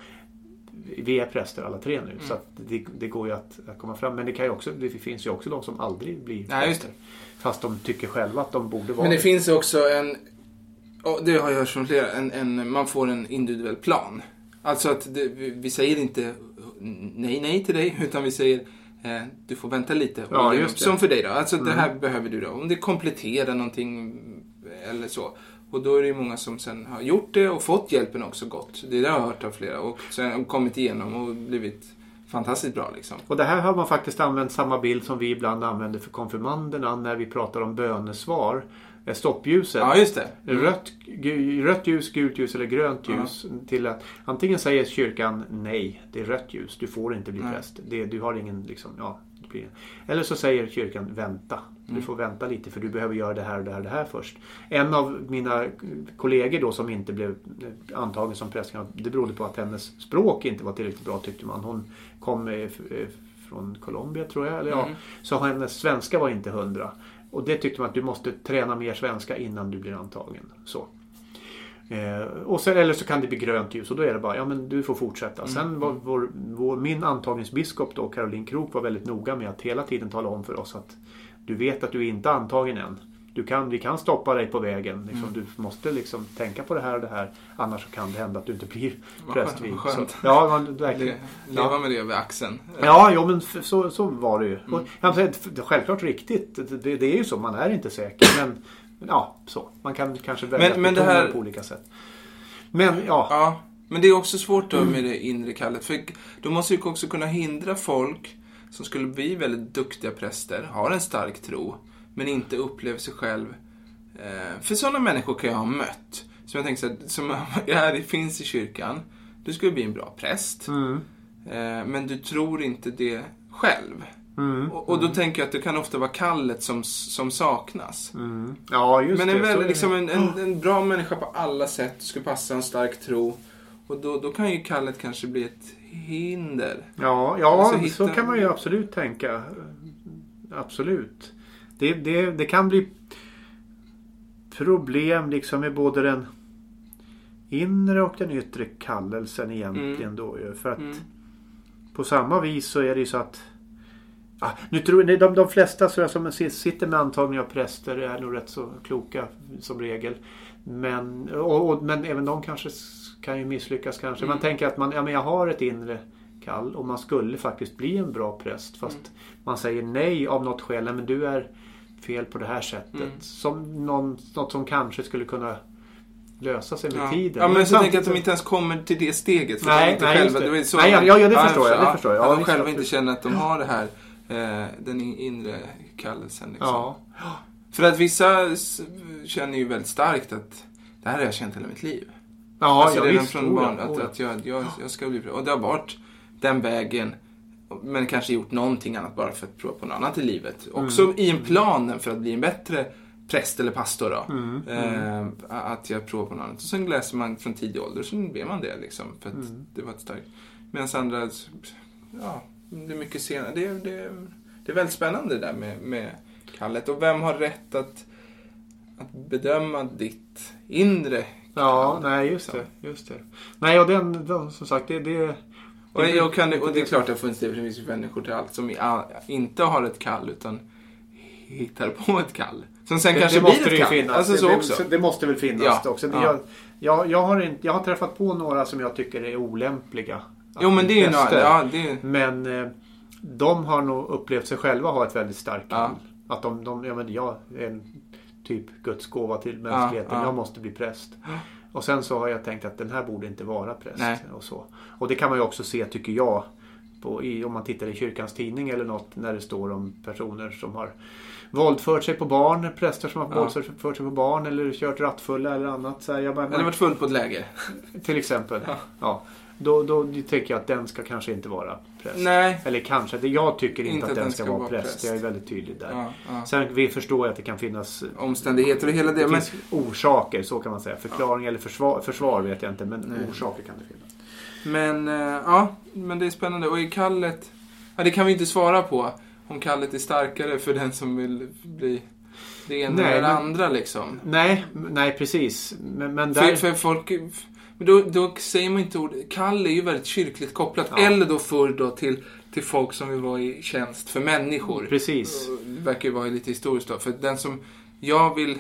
Vi är präster alla tre nu. Mm. Så att det, det går ju att, att komma fram. Men det, kan ju också, det finns ju också de som aldrig blir nej, präster. Fast de tycker själva att de borde vara. Men det, det. finns också en, och det har jag hört från flera, en, en, man får en individuell plan. Alltså att det, vi säger inte nej, nej till dig, utan vi säger eh, du får vänta lite. Och ja, just det. Som för dig då. Alltså mm. det här behöver du då. Om det kompletterar någonting eller så. Och då är det ju många som sen har gjort det och fått hjälpen också gott. Det har jag hört av flera. Och sen kommit igenom och blivit fantastiskt bra liksom. Och det här har man faktiskt använt samma bild som vi ibland använder för konfirmanderna när vi pratar om bönesvar. Stoppljuset. Ja, just det. Mm. Rött, rött ljus, gult ljus eller grönt ljus. Mm. Till att, antingen säger kyrkan nej, det är rött ljus. Du får inte bli mm. präst. Det, du har ingen liksom, ja, det blir, eller så säger kyrkan vänta. Du mm. får vänta lite för du behöver göra det här och det här och det här först. En av mina kollegor då som inte blev antagen som präst, det berodde på att hennes språk inte var tillräckligt bra tyckte man. Hon kom från Colombia tror jag. Eller, mm. ja, så hennes svenska var inte hundra. Och det tyckte man att du måste träna mer svenska innan du blir antagen. Så. Eh, och sen, eller så kan det bli grönt ljus och då är det bara, ja men du får fortsätta. Mm. Sen var vår, vår, min antagningsbiskop då, Caroline Krok, var väldigt noga med att hela tiden tala om för oss att du vet att du är inte antagen än. Du kan, vi kan stoppa dig på vägen. Liksom, mm. Du måste liksom tänka på det här och det här. Annars så kan det hända att du inte blir prästvigd. Vad skönt. Så, ja, man, verkligen. Le, leva med det över axeln. Ja, jo, men så, så var det ju. Mm. Och, jag säga, det är självklart riktigt. Det, det är ju så, man är inte säker. Men ja, så. Man kan kanske välja men, men det här på olika sätt. Men ja. ja. Men det är också svårt då med det inre kallet. För då måste ju också kunna hindra folk som skulle bli väldigt duktiga präster, har en stark tro, men inte upplever sig själv. Eh, för sådana människor kan jag ha mött. Som jag tänker så här, som här finns i kyrkan. Du skulle bli en bra präst. Mm. Eh, men du tror inte det själv. Mm. Och, och då mm. tänker jag att det kan ofta vara kallet som, som saknas. Mm. Ja, just men en, det. Väl, liksom en, en, en bra människa på alla sätt. Du ska passa en stark tro. Och då, då kan ju kallet kanske bli ett hinder. Ja, ja alltså, hitta... så kan man ju absolut tänka. Absolut. Det, det, det kan bli problem liksom med både den inre och den yttre kallelsen egentligen mm. då. För att mm. på samma vis så är det ju så att ah, nu tror jag, de, de flesta så jag, som sitter med antagning av präster är nog rätt så kloka som regel. Men, och, och, men även de kanske kan ju misslyckas kanske. Mm. Man tänker att man, ja, men jag har ett inre kall och man skulle faktiskt bli en bra präst fast mm. man säger nej av något skäl. Men du är fel på det här sättet. Mm. Som någon, något som kanske skulle kunna lösa sig med ja. tiden. Ja, men, men så tänker jag att de inte ens kommer till det steget. För nej, de inte nej, själva, det. Det så, nej, ja, ja, det ja, förstår jag. Det förstår jag. Ja, ja, de själva inte känner att de har det här, eh, den inre kallelsen. Liksom. Ja. För att vissa känner ju väldigt starkt att det här har jag känt hela mitt liv. Ja, alltså ja, redan visst, från barn. oh, Att, oh. att jag, jag, jag ska bli präst. Och det har varit den vägen. Men kanske gjort någonting annat bara för att prova på något annat i livet. Också mm. i en planen för att bli en bättre präst eller pastor då. Mm. Eh, att jag provar på något annat. Och sen läser man från tidig ålder. Så blir man det liksom. För att mm. det var ett starkt. Medan andra, ja, det är mycket senare. Det, det, det är väldigt spännande det där med, med kallet. Och vem har rätt att, att bedöma ditt inre kall? Ja, nej just det. Just det. Nej, och den, den som sagt, det... det och, jag kan, och det är klart att det finns det finns människor till allt som inte har ett kall utan hittar på ett kall. Som sen det, kanske det blir måste ett kall. Finnas. Alltså det, så det, också. Det måste väl finnas ja. också. Ja. Jag, jag, jag, har inte, jag har träffat på några som jag tycker är olämpliga. Jo, men det är ju något, ja, det är... Men eh, de har nog upplevt sig själva ha ett väldigt starkt kall. Ja. Att de, de, ja men jag är en typ Guds gåva till mänskligheten. Ja, ja. Jag måste bli präst. Ja. Och sen så har jag tänkt att den här borde inte vara präst. Nej. Och så. Och det kan man ju också se, tycker jag, på, i, om man tittar i kyrkans tidning eller något, när det står om personer som har våldfört sig på barn, präster som har ja. våldfört sig på barn eller kört rattfulla eller annat. Så här, jag bara, eller varit full på ett läger. Till exempel. Ja. Ja. Då, då tycker jag att den ska kanske inte vara präst. Nej. Eller kanske, det, jag tycker inte, inte att, att den ska, ska vara, vara präst. präst. Jag är väldigt tydlig där. Ja, ja. Sen vi förstår att det kan finnas omständigheter och hela det. Det men... finns orsaker, så kan man säga. Förklaring ja. eller försvar, försvar vet jag inte, men Nej. orsaker kan det finnas. Men ja, men det är spännande. Och i kallet, ja, det kan vi inte svara på. Om kallet är starkare för den som vill bli det ena nej, eller det andra liksom. Nej, nej precis. Men, men där... för, för folk... Men då, då säger man inte ord. Kall är ju väldigt kyrkligt kopplat. Ja. Eller då förr då till, till folk som vill vara i tjänst för människor. Precis. Det verkar ju vara lite historiskt då. För den som jag vill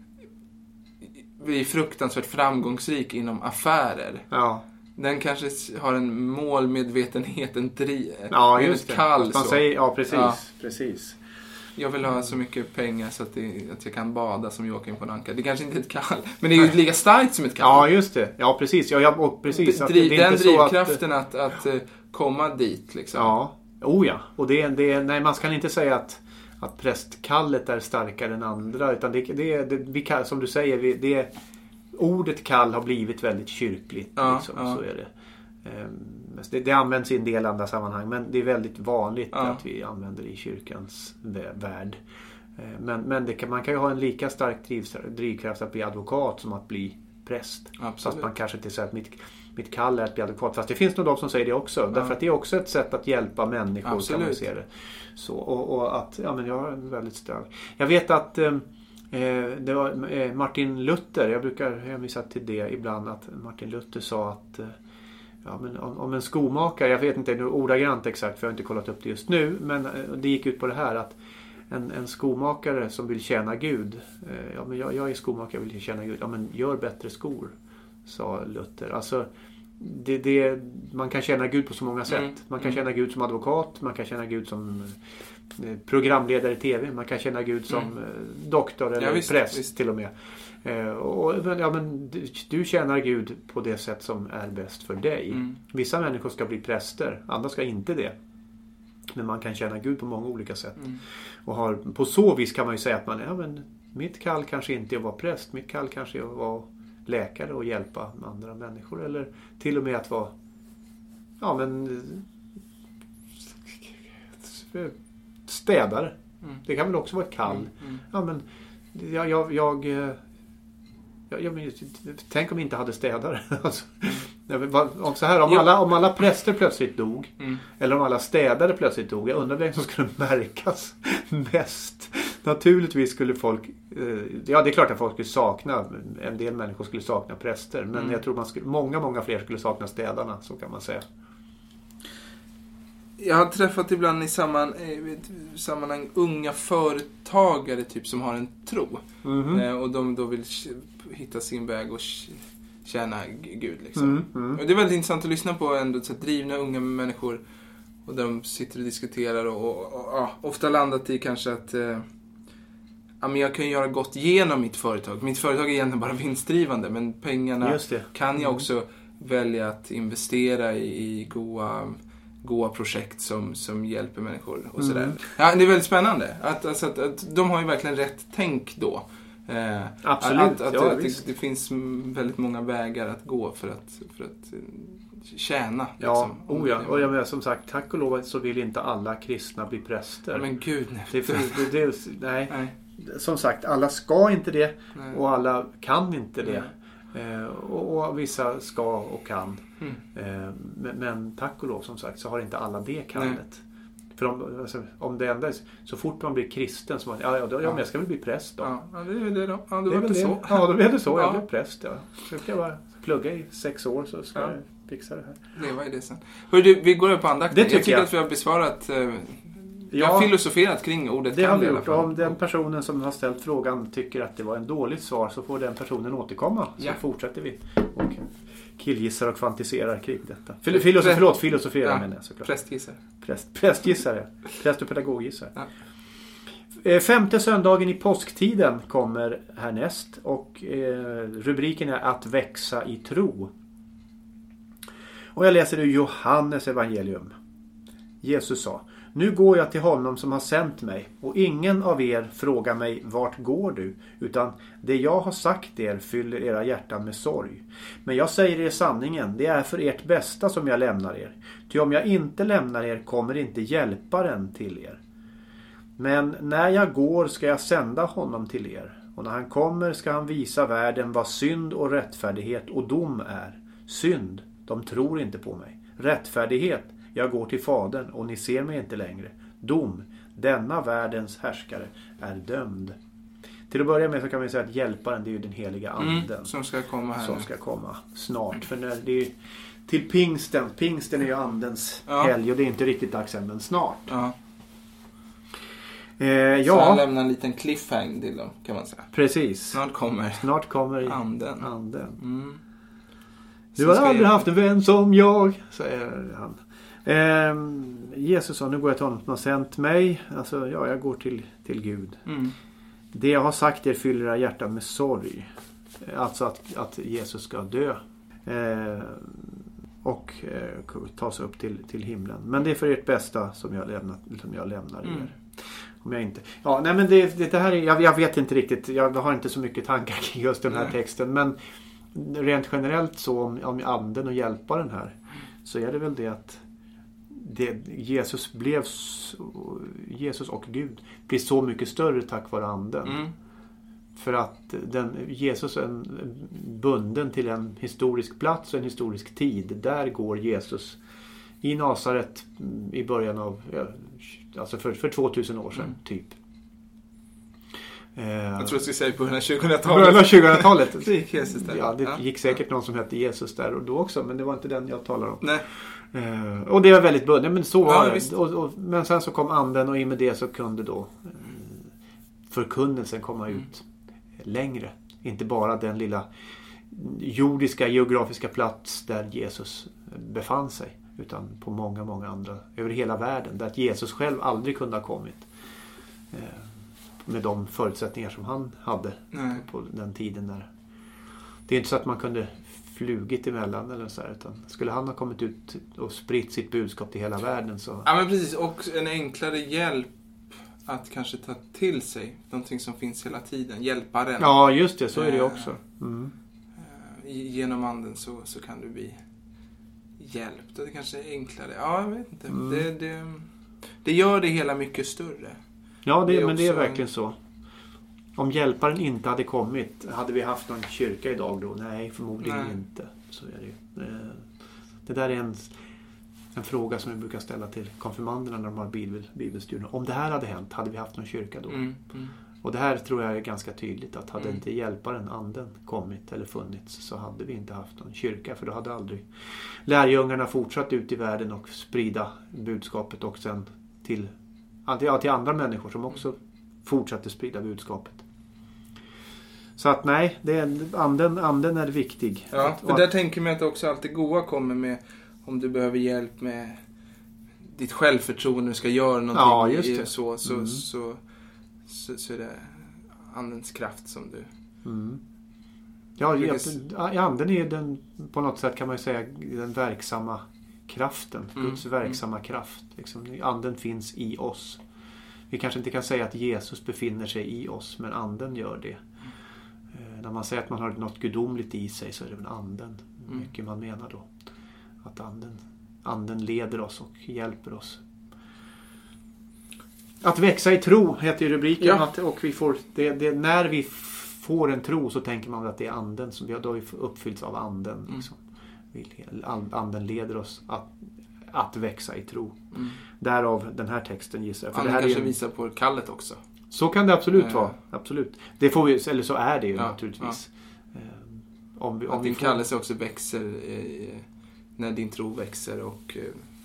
bli fruktansvärt framgångsrik inom affärer. Ja. Den kanske har en målmedvetenhet, en driv. Ja, just det. Kall, man så. Säger, ja, precis. Ja. precis. Jag vill ha så mycket pengar så att, det, att jag kan bada som Joakim von Anka. Det kanske inte är ett kall, men det är ju lika starkt som ett kall. Ja, just det. Ja, precis. Ja, jag, och precis. Att det, det är den drivkraften att, att, att komma dit. Liksom. Ja, oh ja. Och det, det, nej, man ska inte säga att, att prästkallet är starkare än andra. Utan det, det, det, vi kan, som du säger, vi, det, ordet kall har blivit väldigt kyrkligt. Ja, liksom, ja. Så är det. Det, det används i en del andra sammanhang, men det är väldigt vanligt ja. att vi använder det i kyrkans värld. Men, men det kan, man kan ju ha en lika stark driv, drivkraft att bli advokat som att bli präst. Absolut. Fast man kanske inte säger att mitt, mitt kall är att bli advokat. Fast det finns nog de som säger det också. Ja. Därför att det är också ett sätt att hjälpa människor. Absolut. Kan man se det. Så, och, och att, ja men jag har en väldigt stark... Jag vet att eh, det var eh, Martin Luther, jag brukar hänvisa till det ibland, att Martin Luther sa att eh, ja, men om, om en skomakare, jag vet inte nu ordagrant exakt för jag har inte kollat upp det just nu, men det gick ut på det här att en, en skomakare som vill tjäna Gud, eh, ja men jag, jag är skomakare och vill tjäna Gud, ja men gör bättre skor, sa Luther. Alltså det, det, man kan tjäna Gud på så många sätt. Mm. Man kan tjäna Gud som advokat, man kan tjäna Gud som eh, programledare i tv, man kan tjäna Gud som mm. eh, doktor eller ja, visst, präst visst. Till och med. Eh, och, ja, men du, du tjänar Gud på det sätt som är bäst för dig. Mm. Vissa människor ska bli präster, andra ska inte det. Men man kan tjäna Gud på många olika sätt. Mm. Och har, på så vis kan man ju säga att man, ja, men mitt kall kanske inte är att vara präst, mitt kall kanske är att vara läkare och hjälpa andra människor. Eller till och med att vara ja men städare. Mm. Det kan väl också vara ett kall. Mm. Mm. Ja men jag, jag, jag, jag, jag tänk om vi inte hade städare. Alltså, om, så här, om, alla, om alla präster plötsligt dog mm. eller om alla städare plötsligt dog, jag undrar vem som skulle märkas mest. Naturligtvis skulle folk, ja det är klart att folk skulle sakna, en del människor skulle sakna präster, men mm. jag tror man skulle, många, många fler skulle sakna städarna, så kan man säga. Jag har träffat ibland i samman, sammanhang unga företagare typ som har en tro. Mm-hmm. Och de då vill hitta sin väg och tjäna Gud liksom. Mm, mm. Och det är väldigt intressant att lyssna på ändå så drivna unga människor och de sitter och diskuterar och, och, och ja, ofta landat i kanske att eh, ja, men jag kan göra gott genom mitt företag. Mitt företag är egentligen bara vinstdrivande, men pengarna kan jag också mm. välja att investera i, i goda goda projekt som, som hjälper människor och sådär. Mm. Ja, det är väldigt spännande. Att, alltså, att, att de har ju verkligen rätt tänk då. Eh, Absolut. Att, att, ja, att det, det finns väldigt många vägar att gå för att, för att tjäna. Ja, liksom, oh ja. Och jag menar, som sagt, tack och lov så vill inte alla kristna bli präster. Ja, men gud, nej. Det, det, det, nej. nej. Som sagt, alla ska inte det nej. och alla kan inte det. Mm. Eh, och, och vissa ska och kan. Mm. Eh, men, men tack och lov, som sagt, så har inte alla det kallet. För om, alltså, om det enda är, så fort man blir kristen så man, ja, ja, då, ja, men jag ska väl bli präst då. Ja, ja det är det då. Ja, då det är var det så. Ja, då är det så. Ja. Jag blev präst, ja. Så ska jag bara plugga i sex år så ska ja. jag fixa det här. Leva i det sen. Hör du, vi går upp på andakten. Det tycker jag tycker jag. att vi har besvarat... Eh, Ja, jag har filosoferat kring ordet det kan har vi i alla gjort. fall. Om den personen som har ställt frågan tycker att det var en dåligt svar så får den personen återkomma. Så ja. fortsätter vi och killgissar och fantiserar kring detta. Fil- filosof, förlåt, filosoferar ja. menar jag såklart. Prästgissar. Präst, prästgissare. Präst och pedagoggissare. Ja. Femte söndagen i påsktiden kommer härnäst och eh, rubriken är att växa i tro. Och jag läser ur Johannes evangelium. Jesus sa: nu går jag till honom som har sänt mig och ingen av er frågar mig vart går du, utan det jag har sagt er fyller era hjärtan med sorg. Men jag säger er sanningen, det är för ert bästa som jag lämnar er. Ty om jag inte lämnar er kommer inte hjälparen till er. Men när jag går ska jag sända honom till er, och när han kommer ska han visa världen vad synd och rättfärdighet och dom är. Synd, de tror inte på mig. Rättfärdighet, jag går till Fadern och ni ser mig inte längre. Dom, denna världens härskare är dömd. Till att börja med så kan vi säga att hjälparen, det är ju den heliga anden. Mm, som ska komma här. Som ska komma snart. För när det är till pingsten. Pingsten är ju andens ja. helg och det är inte riktigt dags än, men snart. Ja. Eh, ja. Så han lämnar en liten cliffhang till dem, kan man säga. Precis. Snart kommer, snart kommer anden. anden. Mm. Du har aldrig jag... haft en vän som jag, säger han. Eh, Jesus sa, nu går jag till honom som har sänt mig. Alltså, ja, jag går till, till Gud. Mm. Det jag har sagt er fyller era hjärtan med sorg. Alltså att, att Jesus ska dö. Eh, och eh, tas upp till, till himlen. Men det är för ert bästa som jag, lämnat, som jag lämnar er. Mm. Om jag inte... Ja, nej men det, det, det här är... Jag, jag vet inte riktigt. Jag har inte så mycket tankar kring just den här nej. texten. Men rent generellt så om, om anden och hjälparen här. Så är det väl det att det, Jesus blev Jesus och Gud blir så mycket större tack vare anden. Mm. För att den, Jesus är bunden till en historisk plats och en historisk tid. Där går Jesus i Nasaret i början av, alltså för, för tvåtusen år sedan mm. typ. Jag tror jag skulle säga på tjugohundratalet. Början av tjugohundratalet. Det gick Jesus där. Ja, det gick säkert någon som hette Jesus där och då också, men det var inte den jag talar om. Nej. Uh, och det var väldigt bunden, men så var ja, det. Och, och, men sen så kom anden och i med det så kunde då uh, förkunnelsen komma ut mm. längre. Inte bara den lilla jordiska geografiska plats där Jesus befann sig, utan på många, många andra, över hela världen, där Jesus själv aldrig kunde ha kommit. Uh, med de förutsättningar som han hade Nej. på den tiden där. Det är inte så att man kunde flugit emellan eller så här, utan skulle han ha kommit ut och spritt sitt budskap till hela världen så... Ja men precis, och en enklare hjälp att kanske ta till sig någonting som finns hela tiden, hjälparen. Ja just det, så är det också. Mm. Genom anden så, så kan du bli hjälpt, och det kanske är enklare. Ja, jag vet inte. Mm. Det, det, det gör det hela mycket större. Ja, det, det men det är verkligen en... så. Om hjälparen inte hade kommit, hade vi haft någon kyrka idag då? Nej, förmodligen Nej. inte. Så är det ju. Det där är en, en fråga som vi brukar ställa till konfirmanderna när de har bibel, bibelstudier. Om det här hade hänt, hade vi haft någon kyrka då? Mm, mm. Och det här tror jag är ganska tydligt, att hade mm. inte hjälparen, anden, kommit eller funnits så hade vi inte haft någon kyrka. För då hade aldrig lärjungarna fortsatt ut i världen och sprida budskapet och sen till, ja, till andra människor som också fortsatte sprida budskapet. Så att nej, det är, anden, anden är viktig. Ja, att, för att, där tänker man att också alltid goda kommer med om du behöver hjälp med ditt självförtroende, du ska göra någonting. Ja, just det. Så, så, mm. så, så, så är det andens kraft som du... Mm. Ja, i anden är den, på något sätt kan man ju säga, den verksamma kraften. Mm. Guds verksamma mm. kraft. Liksom, anden finns i oss. Vi kanske inte kan säga att Jesus befinner sig i oss, men anden gör det. när man säger att man har något gudomligt i sig så är det väl anden. Mm. Mycket man menar då. Att anden, anden leder oss och hjälper oss. Att växa i tro heter ju rubriken. Ja. Att, och vi får, det, det, när vi får en tro så tänker man att det är anden som vi har då uppfyllts av anden. Mm. Liksom. Anden leder oss att, att växa i tro. Mm. Därav den här texten gissar jag. För anden det här kanske är en... visar på kallet också. Så kan det absolut äh... vara. Absolut. Det får vi, eller så är det ju ja, naturligtvis. Ja. Om vi, om att vi din får... kallelse också växer eh, när din tro växer och eh,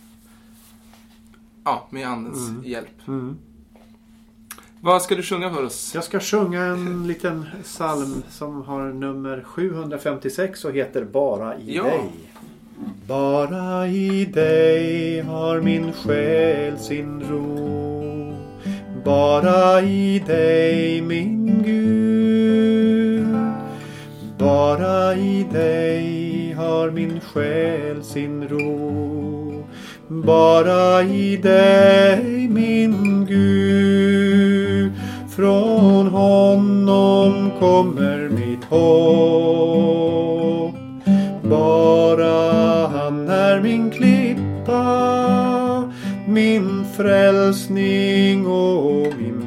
ja, med andens mm. hjälp. Mm. Vad ska du sjunga för oss? Jag ska sjunga en liten psalm som har nummer sjuhundrafemtiosex och heter Bara i ja. dig. Bara i dig har min själ sin ro. Bara i dig min Gud. Bara i dig har min själ sin ro. Bara i dig min Gud. Från honom kommer mitt hopp. Bara han är min klippa, min frälsning och min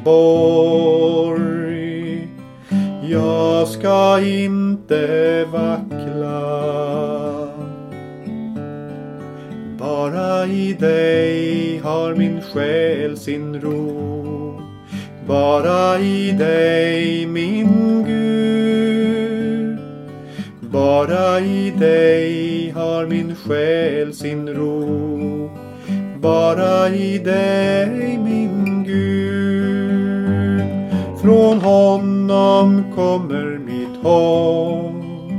borg. Jag ska inte vackla. Bara i dig har min själ sin ro. Bara i dig min Gud. Bara i dig har min själ sin ro. Bara i dig min Gud. Från honom kommer mitt hopp.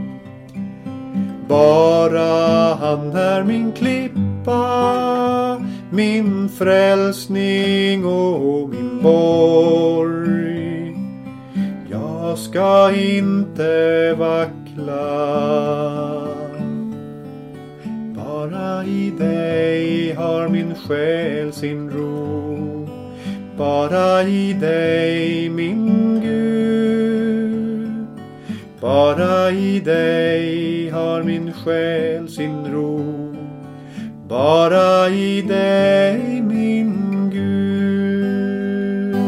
Bara han är min klippa, min frälsning och min borg. Jag ska inte vackla. Bara i dig har min själ sin ro. Bara i dig min Gud. Bara i dig har min själ sin ro. Bara i dig min Gud.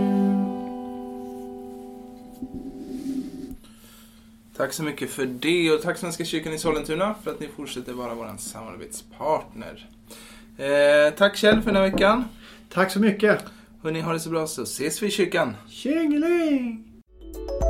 Tack så mycket för det och tack Svenska kyrkan i Sollentuna för att ni fortsätter vara vår samarbetspartner. Eh, tack Kjell för den här veckan. Tack så mycket. Hörrni, ha det så bra så ses vi i kyrkan. Tjingeling!